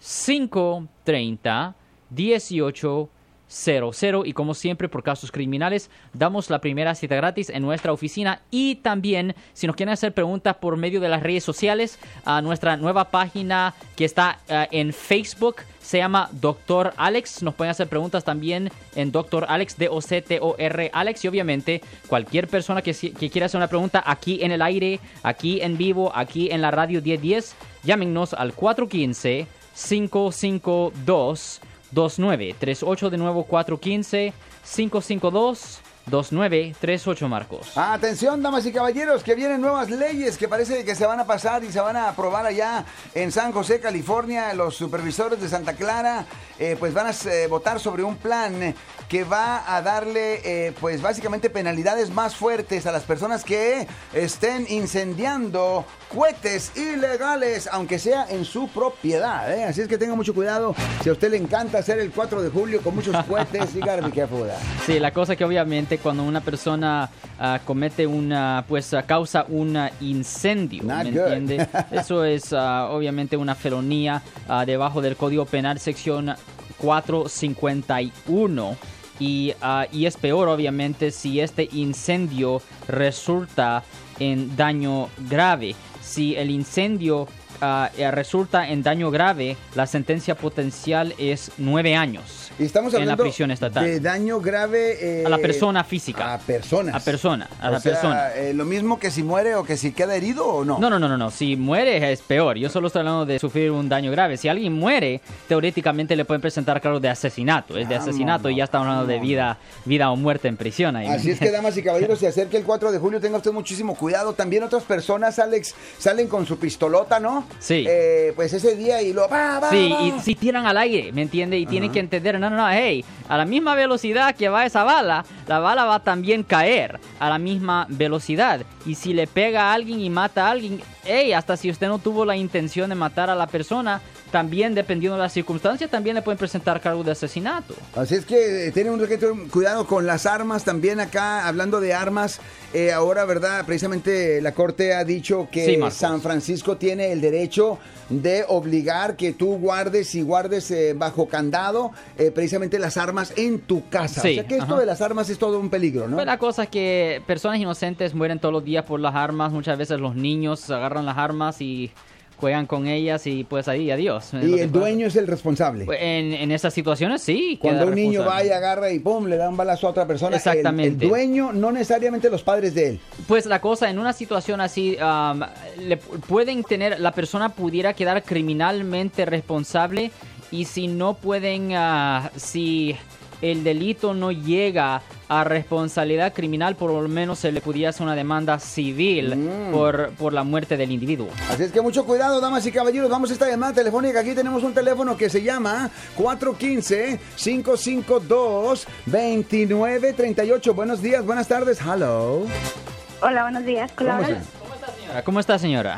cinco treinta, dieciocho cero cero. Y como siempre, por casos criminales, damos la primera cita gratis en nuestra oficina. Y también, si nos quieren hacer preguntas por medio de las redes sociales, a nuestra nueva página que está uh, en Facebook se llama Doctor Alex. Nos pueden hacer preguntas también en Doctor Alex, D O C T O R Alex. Y obviamente, cualquier persona que, que quiera hacer una pregunta aquí en el aire, aquí en vivo, aquí en la radio diez diez, llámenos al cuatro uno cinco, cinco cinco dos, dos nueve tres ocho. De nuevo, cuatro uno cinco, cinco cinco dos, dos nueve tres ocho, Marcos. Atención, damas y caballeros, que vienen nuevas leyes que parece que se van a pasar y se van a aprobar allá en San José, California. Los supervisores de Santa Clara eh, pues van a eh, votar sobre un plan que va a darle eh, pues básicamente penalidades más fuertes a las personas que estén incendiando cohetes ilegales, aunque sea en su propiedad, ¿eh? Así es que tenga mucho cuidado. Si a usted le encanta hacer el cuatro de julio con muchos cohetes, dígame qué afuera. Sí, la cosa que obviamente cuando una persona uh, comete una, pues uh, causa un uh, incendio, Not ¿me good. entiende? Eso es uh, obviamente una felonía uh, debajo del Código Penal, sección cuatrocientos cincuenta y uno. Y, uh, y es peor, obviamente, si este incendio resulta en daño grave. Si el incendio uh, resulta en daño grave, la sentencia potencial es nueve años. Y estamos en la hablando prisión estatal. de daño grave eh, a la persona física. A personas. A persona, a o la sea, persona. Eh, lo mismo que si muere o que si queda herido o no. No, no, no, no, no. Si muere es peor. Yo solo estoy hablando de sufrir un daño grave. Si alguien muere, teóricamente le pueden presentar cargos de asesinato. Es de asesinato y ya estamos hablando de vida, vida o muerte en prisión. Ahí. Así es que, damas y caballeros, se acerca el cuatro de julio, tenga usted muchísimo cuidado. También otras personas, Alex, salen con su pistolota, ¿no? Sí. Eh, pues ese día y lo... Va, va, sí, va. y si tiran al aire, ¿me entiende? Y tienen que entender, no, no, no, hey, a la misma velocidad que va esa bala, la bala va a también caer a la misma velocidad. Y si le pega a alguien y mata a alguien, hey, hasta si usted no tuvo la intención de matar a la persona, también dependiendo de las circunstancias, también le pueden presentar cargos de asesinato. Así es que eh, tienen un requete, cuidado con las armas. También acá, hablando de armas, eh, ahora, ¿verdad? Precisamente la Corte ha dicho que Sí, San Francisco tiene el derecho de obligar que tú guardes y guardes eh, bajo candado eh, precisamente las armas en tu casa. Sí, o sea que esto ajá. de las armas es todo un peligro, ¿no? Pues la cosa es que personas inocentes mueren todos los días por las armas. Muchas veces los niños agarran las armas y juegan con ellas y pues ahí, adiós. Y el dueño es el responsable. En, en esas situaciones sí. Cuando queda un niño responsable. va y agarra y pum, le da un balazo a otra persona. Exactamente. El, el dueño, no necesariamente los padres de él. Pues la cosa, en una situación así, um, le pueden tener, la persona pudiera quedar criminalmente responsable y si no pueden, uh, si el delito no llega a responsabilidad criminal, por lo menos se le pudiera hacer una demanda civil Mm. por, por la muerte del individuo. Así es que mucho cuidado, damas y caballeros. Vamos a esta llamada telefónica. Aquí tenemos un teléfono que se llama cuatro uno cinco, cinco cinco dos, dos nueve tres ocho. Buenos días, buenas tardes. Hello. Hola, buenos días. ¿Cómo Hola. está? ¿Cómo está, señora?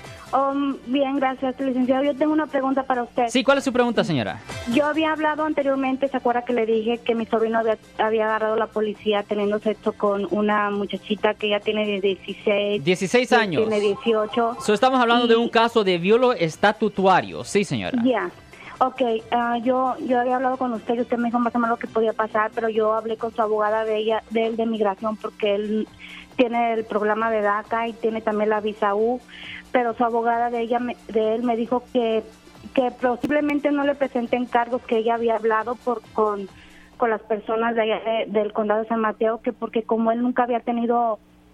Um, bien, gracias, licenciado. Yo tengo una pregunta para usted. Sí, ¿cuál es su pregunta, señora? Yo había hablado anteriormente, ¿se acuerda que le dije que mi sobrino había, había agarrado a la policía teniendo sexo con una muchachita que ya tiene dieciséis, dieciséis que años. Tiene dieciocho. So, estamos hablando Y- de un caso de violo estatutario. Sí, señora. Ya. Ok, ah, yo yo había hablado con usted y usted me dijo más o menos lo que podía pasar, pero yo hablé con su abogada de ella, de él de migración, porque él tiene el programa de DACA y tiene también la visa U, pero su abogada de ella me- de él me dijo que que posiblemente no le presenten cargos, que ella había hablado por con con las personas de allá de- del condado de San Mateo, que porque como él nunca había tenido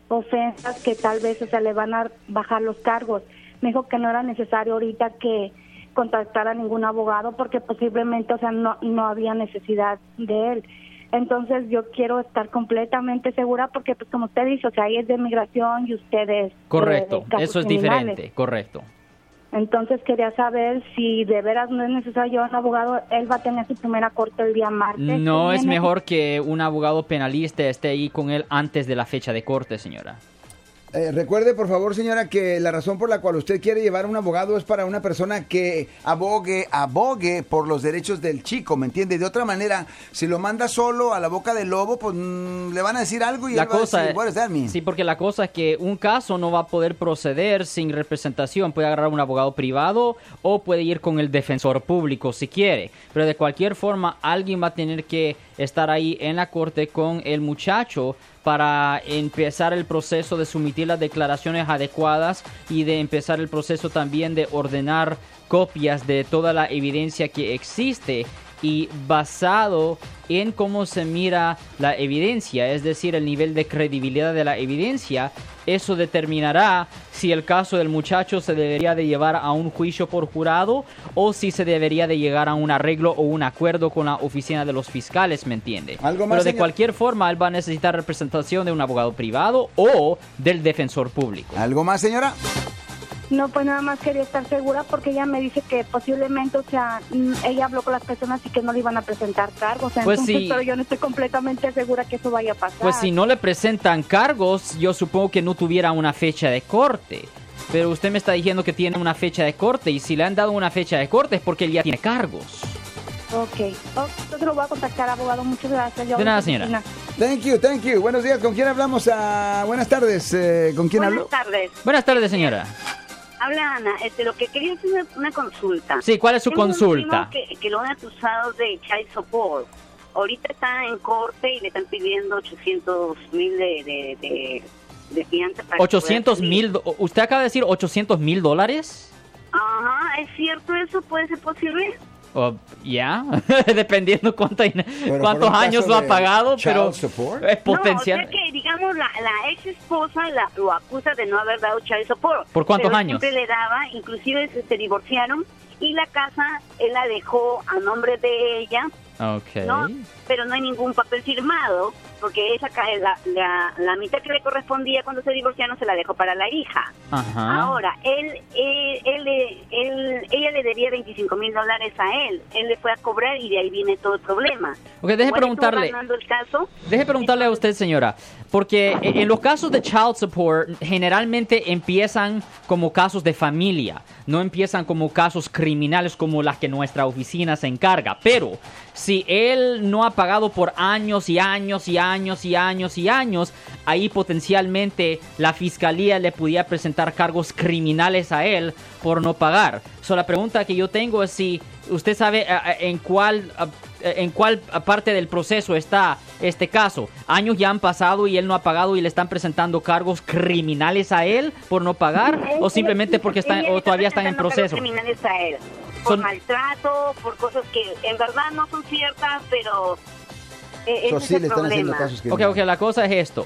ofensas que tal vez, o sea, le van a bajar los cargos. Me dijo que no era necesario ahorita que contactara a ningún abogado porque posiblemente, o sea, no, no había necesidad de él. Entonces yo quiero estar completamente segura porque, pues como usted dice, o sea, ahí es de migración y ustedes... Correcto, de, de casos eso es criminales. diferente, correcto. Entonces quería saber si de veras no es necesario llevar un abogado. Él va a tener su primera corte el día martes. No es ¿Tiene- mejor que un abogado penalista esté ahí con él antes de la fecha de corte, señora. Eh, recuerde, por favor, señora, que la razón por la cual usted quiere llevar a un abogado es para una persona que abogue, abogue por los derechos del chico, ¿me entiende? De otra manera, si lo manda solo a la boca del lobo, pues mmm, le van a decir algo y La él va a cosa decir, es, "What does that mean?" sí, porque la cosa es que un caso no va a poder proceder sin representación. Puede agarrar un abogado privado o puede ir con el defensor público si quiere. Pero de cualquier forma, alguien va a tener que estar ahí en la corte con el muchacho para empezar el proceso de someter las declaraciones adecuadas y de empezar el proceso también de ordenar copias de toda la evidencia que existe, y basado en cómo se mira la evidencia, es decir, el nivel de credibilidad de la evidencia, eso determinará si el caso del muchacho se debería de llevar a un juicio por jurado o si se debería de llegar a un arreglo o un acuerdo con la oficina de los fiscales, ¿me entiende? ¿Algo más, Pero de señor? cualquier forma, él va a necesitar representación de un abogado privado o del defensor público. ¿Algo más, señora? No, pues nada más quería estar segura porque ella me dice que posiblemente, o sea, mm, ella habló con las personas y que no le iban a presentar cargos. Pues Entonces, sí. pero yo no estoy completamente segura que eso vaya a pasar. Pues si no le presentan cargos, yo supongo que no tuviera una fecha de corte. Pero usted me está diciendo que tiene una fecha de corte, y si le han dado una fecha de corte es porque él ya tiene cargos. Ok. Oh, entonces lo voy a contactar, abogado. Muchas gracias. Yo De hablo nada, con señora. Cristina. Thank you, thank you. Buenos días, ¿con quién hablamos? Ah, buenas tardes, eh, ¿con quién hablo? Buenas tardes. Buenas tardes, señora. Habla Ana. Este, lo que quería es una, una consulta. Sí, ¿cuál es su Tengo consulta? Un primo que, que lo han acusado de child support. Ahorita está en corte y le están pidiendo ochocientos mil de, de, de, de fianza. para que ochocientos pueda salir. mil. ¿Usted acaba de decir ochocientos mil dólares? Ajá, ¿es cierto eso? ¿Puede ser posible? Oh, ya, dependiendo cuánto, por cuántos un años caso lo ha de pagado, child pero support. es potencial. No, o sea que, digamos, la, la ex esposa la, lo acusa de no haber dado child support. ¿Por cuántos pero él años? Siempre le daba, inclusive se, se divorciaron, y la casa él la dejó a nombre de ella, Ok. ¿no? Pero no hay ningún papel firmado, porque esa ca- la, la, la mitad que le correspondía cuando se divorciaron se la dejó para la hija. Ajá. Ahora, él, él, él, le- él- ella le debía veinticinco mil dólares a él. Él le fue a cobrar y de ahí viene todo el problema. Ok, deje Como él estuvo preguntarle. ganando el caso, Deje preguntarle a usted, señora, porque en en los casos de child support generalmente empiezan como casos de familia, no empiezan como casos criminales como las que nuestra oficina se encarga. Pero si él no ha pagado por años y años y años y años y años, ahí potencialmente la fiscalía le pudiera presentar cargos criminales a él por no pagar. So, la pregunta que yo tengo es si usted sabe eh, eh, en cuál eh, en cuál parte del proceso está este caso. Años ya han pasado y él no ha pagado y le están presentando cargos criminales a él por no pagar, o simplemente porque están ella o le todavía están en presentando cargos proceso. criminales a él. Por Son- maltrato, por cosas que en verdad no son ciertas, pero eh, ese So, es sí, el le están haciendo problema. casos que Ok, ok, la cosa es esto.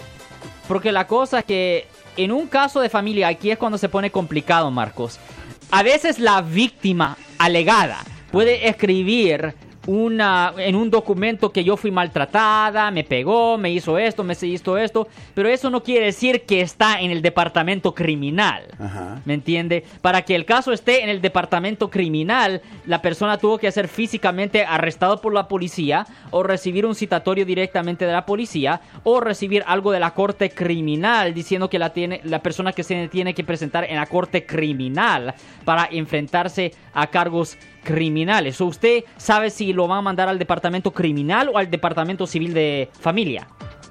Porque la cosa es que en un caso de familia, aquí es cuando se pone complicado, Marcos. A veces la víctima alegada puede escribir una, en un documento que yo fui maltratada, me pegó, me hizo esto, me hizo esto, pero eso no quiere decir que está en el departamento criminal. Ajá. ¿Me entiende? Para que el caso esté en el departamento criminal, la persona tuvo que ser físicamente arrestado por la policía, o recibir un citatorio directamente de la policía, o recibir algo de la corte criminal diciendo que la, tiene, la persona que se tiene que presentar en la corte criminal para enfrentarse a cargos criminales. ¿O usted sabe si lo van a mandar al departamento criminal o al departamento civil de familia?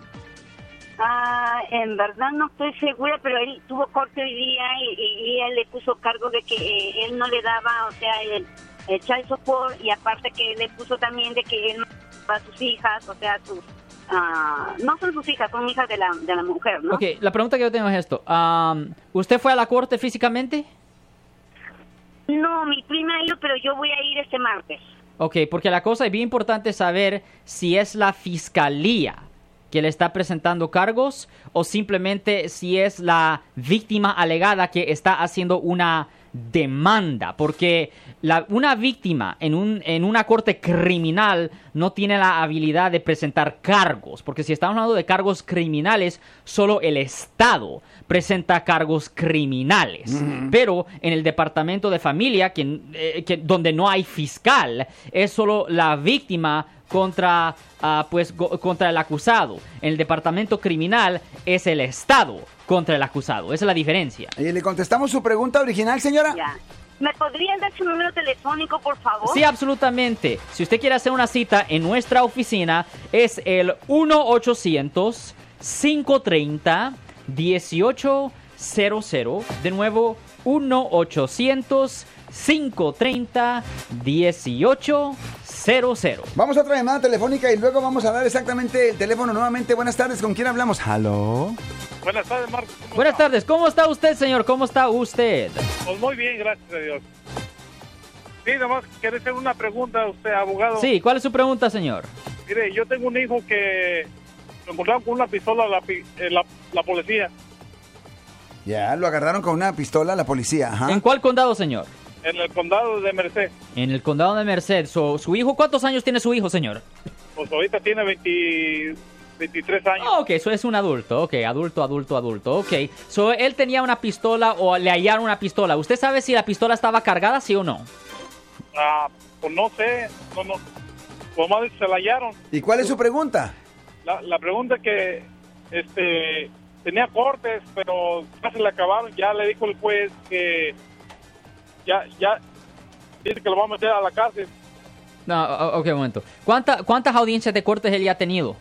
Ah, en verdad no estoy segura, pero él tuvo corte hoy día y, y él le puso cargo de que eh, él no le daba, o sea, el, el child support, y aparte que le puso también de que él no daba a sus hijas, o sea, sus... ah, no son sus hijas, son hijas de la, de la mujer, ¿no? Ok, la pregunta que yo tengo es esto. Um, ¿Usted fue a la corte físicamente? No, mi prima ha ido, pero yo voy a ir este martes. Ok, porque la cosa es bien importante saber si es la fiscalía que le está presentando cargos o simplemente si es la víctima alegada que está haciendo una demanda, porque la, una víctima en, un, en una corte criminal no tiene la habilidad de presentar cargos, porque si estamos hablando de cargos criminales, solo el Estado presenta cargos criminales, uh-huh. pero en el departamento de familia, que, eh, que, donde no hay fiscal, es solo la víctima contra, uh, pues, go, contra el acusado. En el departamento criminal es el Estado contra el acusado. Esa es la diferencia. ¿Y le contestamos su pregunta original, señora? Ya. ¿Me podrían dar su número telefónico, por favor? Sí, absolutamente. Si usted quiere hacer una cita en nuestra oficina, es el uno ochocientos, cinco treinta, dieciocho cero cero. De nuevo, uno ochocientos, cinco treinta, dieciocho cero cero. Vamos a otra llamada telefónica y luego vamos a dar exactamente el teléfono nuevamente. Buenas tardes, ¿con quién hablamos? ¿Aló? Buenas tardes, Marcos. Buenas está? tardes, ¿cómo está usted, señor? ¿Cómo está usted? Pues muy bien, gracias a Dios. Sí, nomás quiere hacer una pregunta a usted, abogado. Sí, ¿cuál es su pregunta, señor? Mire, yo tengo un hijo que lo encontraron con una pistola la, eh, la, la policía. Ya, lo agarraron con una pistola la policía, ajá. ¿En cuál condado, señor? En el condado de Merced. En el condado de Merced. So, ¿su hijo cuántos años tiene su hijo, señor? Pues ahorita tiene veinte, veintitrés años. Oh, ok, eso es un adulto. Ok, adulto, adulto, adulto. Ok, so, él tenía una pistola o le hallaron una pistola. ¿Usted sabe si la pistola estaba cargada, sí o no? Ah, pues no sé. No, no. Pues más se la hallaron. ¿Y cuál es su pregunta? La, la pregunta es que este tenía cortes, pero ya se le acabaron. Ya le dijo el juez que ya, ya dice que lo va a meter a la cárcel. No, ok, un momento. ¿Cuánta, ¿Cuántas audiencias de cortes él ya ha tenido?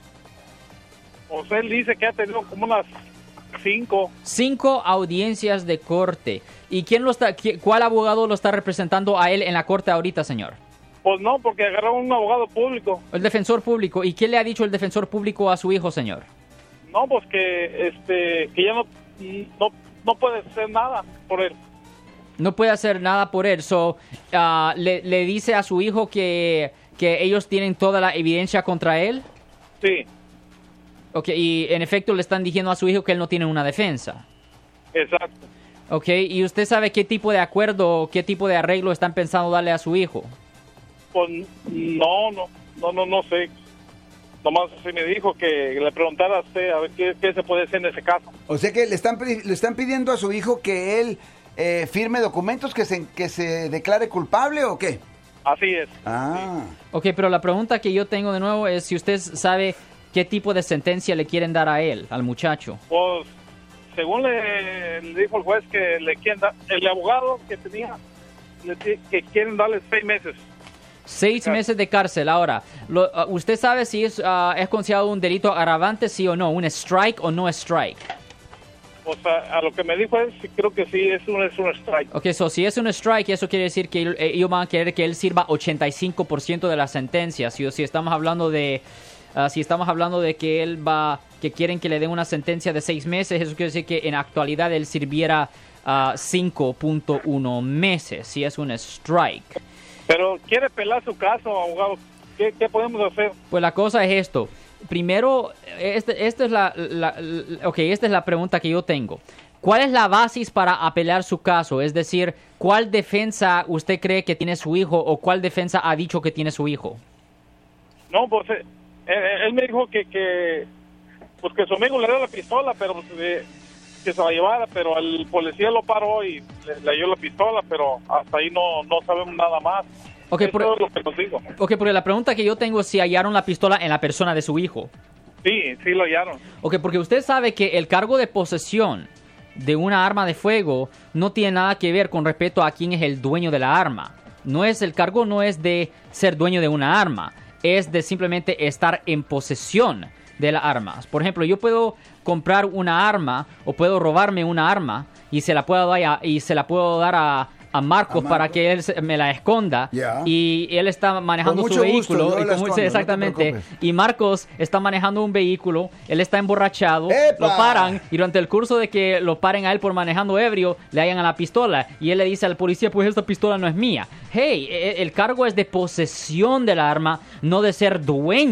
Pues él dice que ha tenido como unas cinco. Cinco audiencias de corte. ¿Y quién lo está, qui- cuál abogado lo está representando a él en la corte ahorita, señor? Pues no, porque agarraron un abogado público. El defensor público. ¿Y qué le ha dicho el defensor público a su hijo, señor? No, pues que este que ya no no, no puede hacer nada por él. No puede hacer nada por él. So, uh, le, ¿Le dice a su hijo que, que ellos tienen toda la evidencia contra él? Sí. Ok, y en efecto le están diciendo a su hijo que él no tiene una defensa. Exacto. Ok, ¿y usted sabe qué tipo de acuerdo, qué tipo de arreglo están pensando darle a su hijo? Pues no, no, no, no, no sé. Nomás se me dijo que le preguntara a usted a ver qué, qué se puede hacer en ese caso. O sea que le están, le están pidiendo a su hijo que él eh, firme documentos que se, que se declare culpable ¿o qué? Así es. Ah. Ok, pero la pregunta que yo tengo de nuevo es si usted sabe qué tipo de sentencia le quieren dar a él, al muchacho. Pues según le, le dijo el juez que le quieren dar, el abogado que tenía, le, que quieren darle seis meses. Seis meses de cárcel. Ahora, lo, uh, ¿usted sabe si es, uh, es considerado un delito agravante, sí o no? ¿Un strike o no strike? O sea, a lo que me dijo él, sí, creo que sí, es un, es un strike. Ok, so si es un strike, eso quiere decir que él- ellos van a querer que él sirva ochenta y cinco por ciento de la sentencia. Si, si estamos hablando de... uh, si estamos hablando de que él va... que quieren que le den una sentencia de seis meses, eso quiere decir que en actualidad él sirviera uh, cinco punto uno meses, si es un strike. Pero quiere pelar su caso, abogado. ¿Qué, qué podemos hacer? Pues la cosa es esto. Primero, este, esta es la, la, la- ok, esta es la pregunta que yo tengo. ¿Cuál es la basis para apelar su caso? Es decir, ¿cuál defensa usted cree que tiene su hijo o cuál defensa ha dicho que tiene su hijo? No, pues eh, él, él me dijo que, que pues que su amigo le dio la pistola, pero pues, eh, que se la llevara, pero el policía lo paró y le, le dio la pistola, pero hasta ahí no, no sabemos nada más. Ok, Eso por- es lo que nos digo. Ok, porque la pregunta que yo tengo es si hallaron la pistola en la persona de su hijo. Sí, sí lo hallaron. Ok, porque usted sabe que el cargo de posesión de una arma de fuego no tiene nada que ver con respecto a quién es el dueño de la arma. No es, el cargo no es de ser dueño de una arma, es de simplemente estar en posesión de las armas. Por ejemplo, yo puedo comprar una arma o puedo robarme una arma y se la puedo dar a, y se la puedo dar a, a Marcos A para Marcos. que él se- me la esconda. Ya. Y él está manejando Con su mucho gusto, vehículo. yo y la con- escondo, sí, no te exactamente. preocupes. Y Marcos está manejando un vehículo, él está emborrachado, ¡Epa! lo paran y durante el curso de que lo paren a él por manejando ebrio, le hallan a la pistola y él le dice al policía, pues esta pistola no es mía. Hey, e- el cargo es de posesión de la arma, no de ser dueño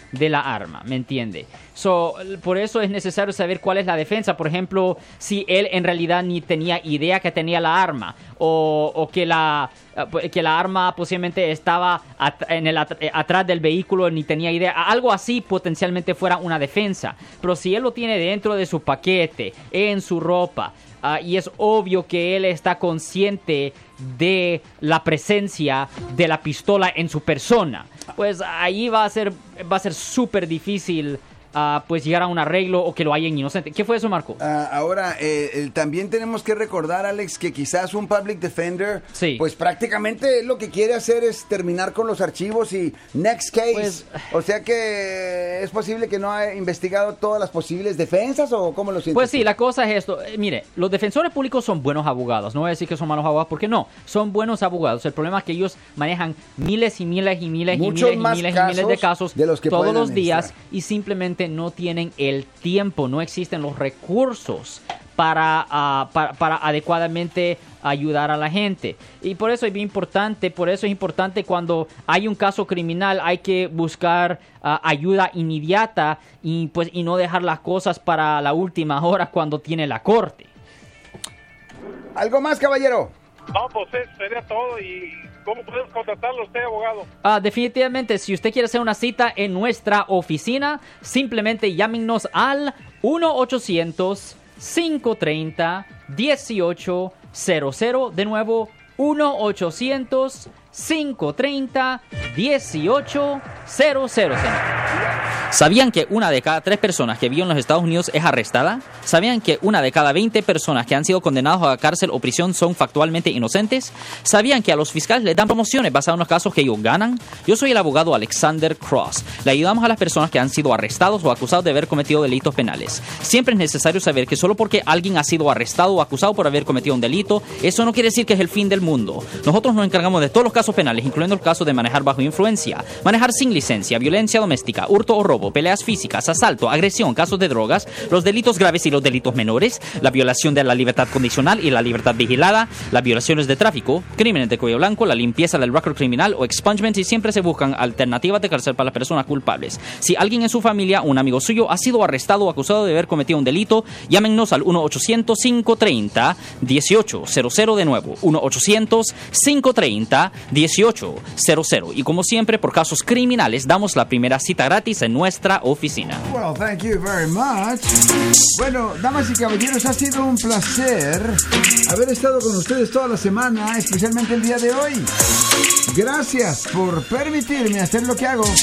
de la arma, ¿me entiende? So, por eso es necesario saber cuál es la defensa. Por ejemplo, si él en realidad ni tenía idea que tenía la arma, o, o que la que la arma posiblemente estaba at- en el at- atrás del vehículo, ni tenía idea, algo así potencialmente fuera una defensa. Pero si él lo tiene dentro de su paquete, en su ropa, uh, y es obvio que él está consciente de la presencia de la pistola en su persona, pues ahí va a ser va a ser súper difícil Uh, pues llegar a un arreglo o que lo hayan inocente. ¿Qué fue eso, Marco? Uh, ahora, eh, eh, también tenemos que recordar, Alex, que quizás un public defender, sí. pues prácticamente lo que quiere hacer es terminar con los archivos y next case. Pues, o sea que es posible que no haya investigado todas las posibles defensas, ¿o cómo lo sientes? Pues sí, tú? la cosa es esto. Eh, mire, los defensores públicos son buenos abogados. No voy a decir que son malos abogados, porque no. Son buenos abogados. El problema es que ellos manejan miles y miles y miles Muchos y miles más y miles y miles de casos de los que todos pueden los días, administrar. y simplemente no tienen el tiempo, no existen los recursos para, uh, para, para adecuadamente ayudar a la gente. Y por eso es bien importante, por eso es importante cuando hay un caso criminal, hay que buscar uh, ayuda inmediata y pues y no dejar las cosas para la última hora cuando tiene la corte. ¿Algo más, caballero? No, pues eso sería todo. ¿Y cómo podemos contratarlo usted, abogado? Uh, definitivamente, si usted quiere hacer una cita en nuestra oficina, simplemente llámenos al uno ochocientos, cinco treinta, dieciocho cero cero. De nuevo, uno ochocientos, cinco treinta, dieciocho cero cero. ¿Sabían que una de cada tres personas que viven en los Estados Unidos es arrestada? ¿Sabían que una de cada veinte personas que han sido condenados a cárcel o prisión son factualmente inocentes? ¿Sabían que a los fiscales les dan promociones basadas en los casos que ellos ganan? Yo soy el abogado Alexander Cross. Le ayudamos a las personas que han sido arrestados o acusados de haber cometido delitos penales. Siempre es necesario saber que solo porque alguien ha sido arrestado o acusado por haber cometido un delito, eso no quiere decir que es el fin del mundo. Nosotros nos encargamos de todos los casos penales, incluyendo el caso de manejar bajo influencia, manejar sin licencia, violencia doméstica, hurto o robo, peleas físicas, asalto, agresión, casos de drogas, los delitos graves y los delitos menores, la violación de la libertad condicional y la libertad vigilada, las violaciones de tráfico, crímenes de cuello blanco, la limpieza del récord criminal o expungement, y siempre se buscan alternativas de cárcel para las personas culpables. Si alguien en su familia o un amigo suyo ha sido arrestado o acusado de haber cometido un delito, llámenos al uno ochocientos, cinco treinta, dieciocho cero cero. De nuevo, uno ochocientos, cinco treinta, dieciocho cero cero. Y como siempre, por casos criminales, damos la primera cita gratis en nuestra oficina. Well, thank you very much. Bueno, damas y caballeros, ha sido un placer haber estado con ustedes toda la semana, especialmente el día de hoy. Gracias por permitirme hacer lo que hago.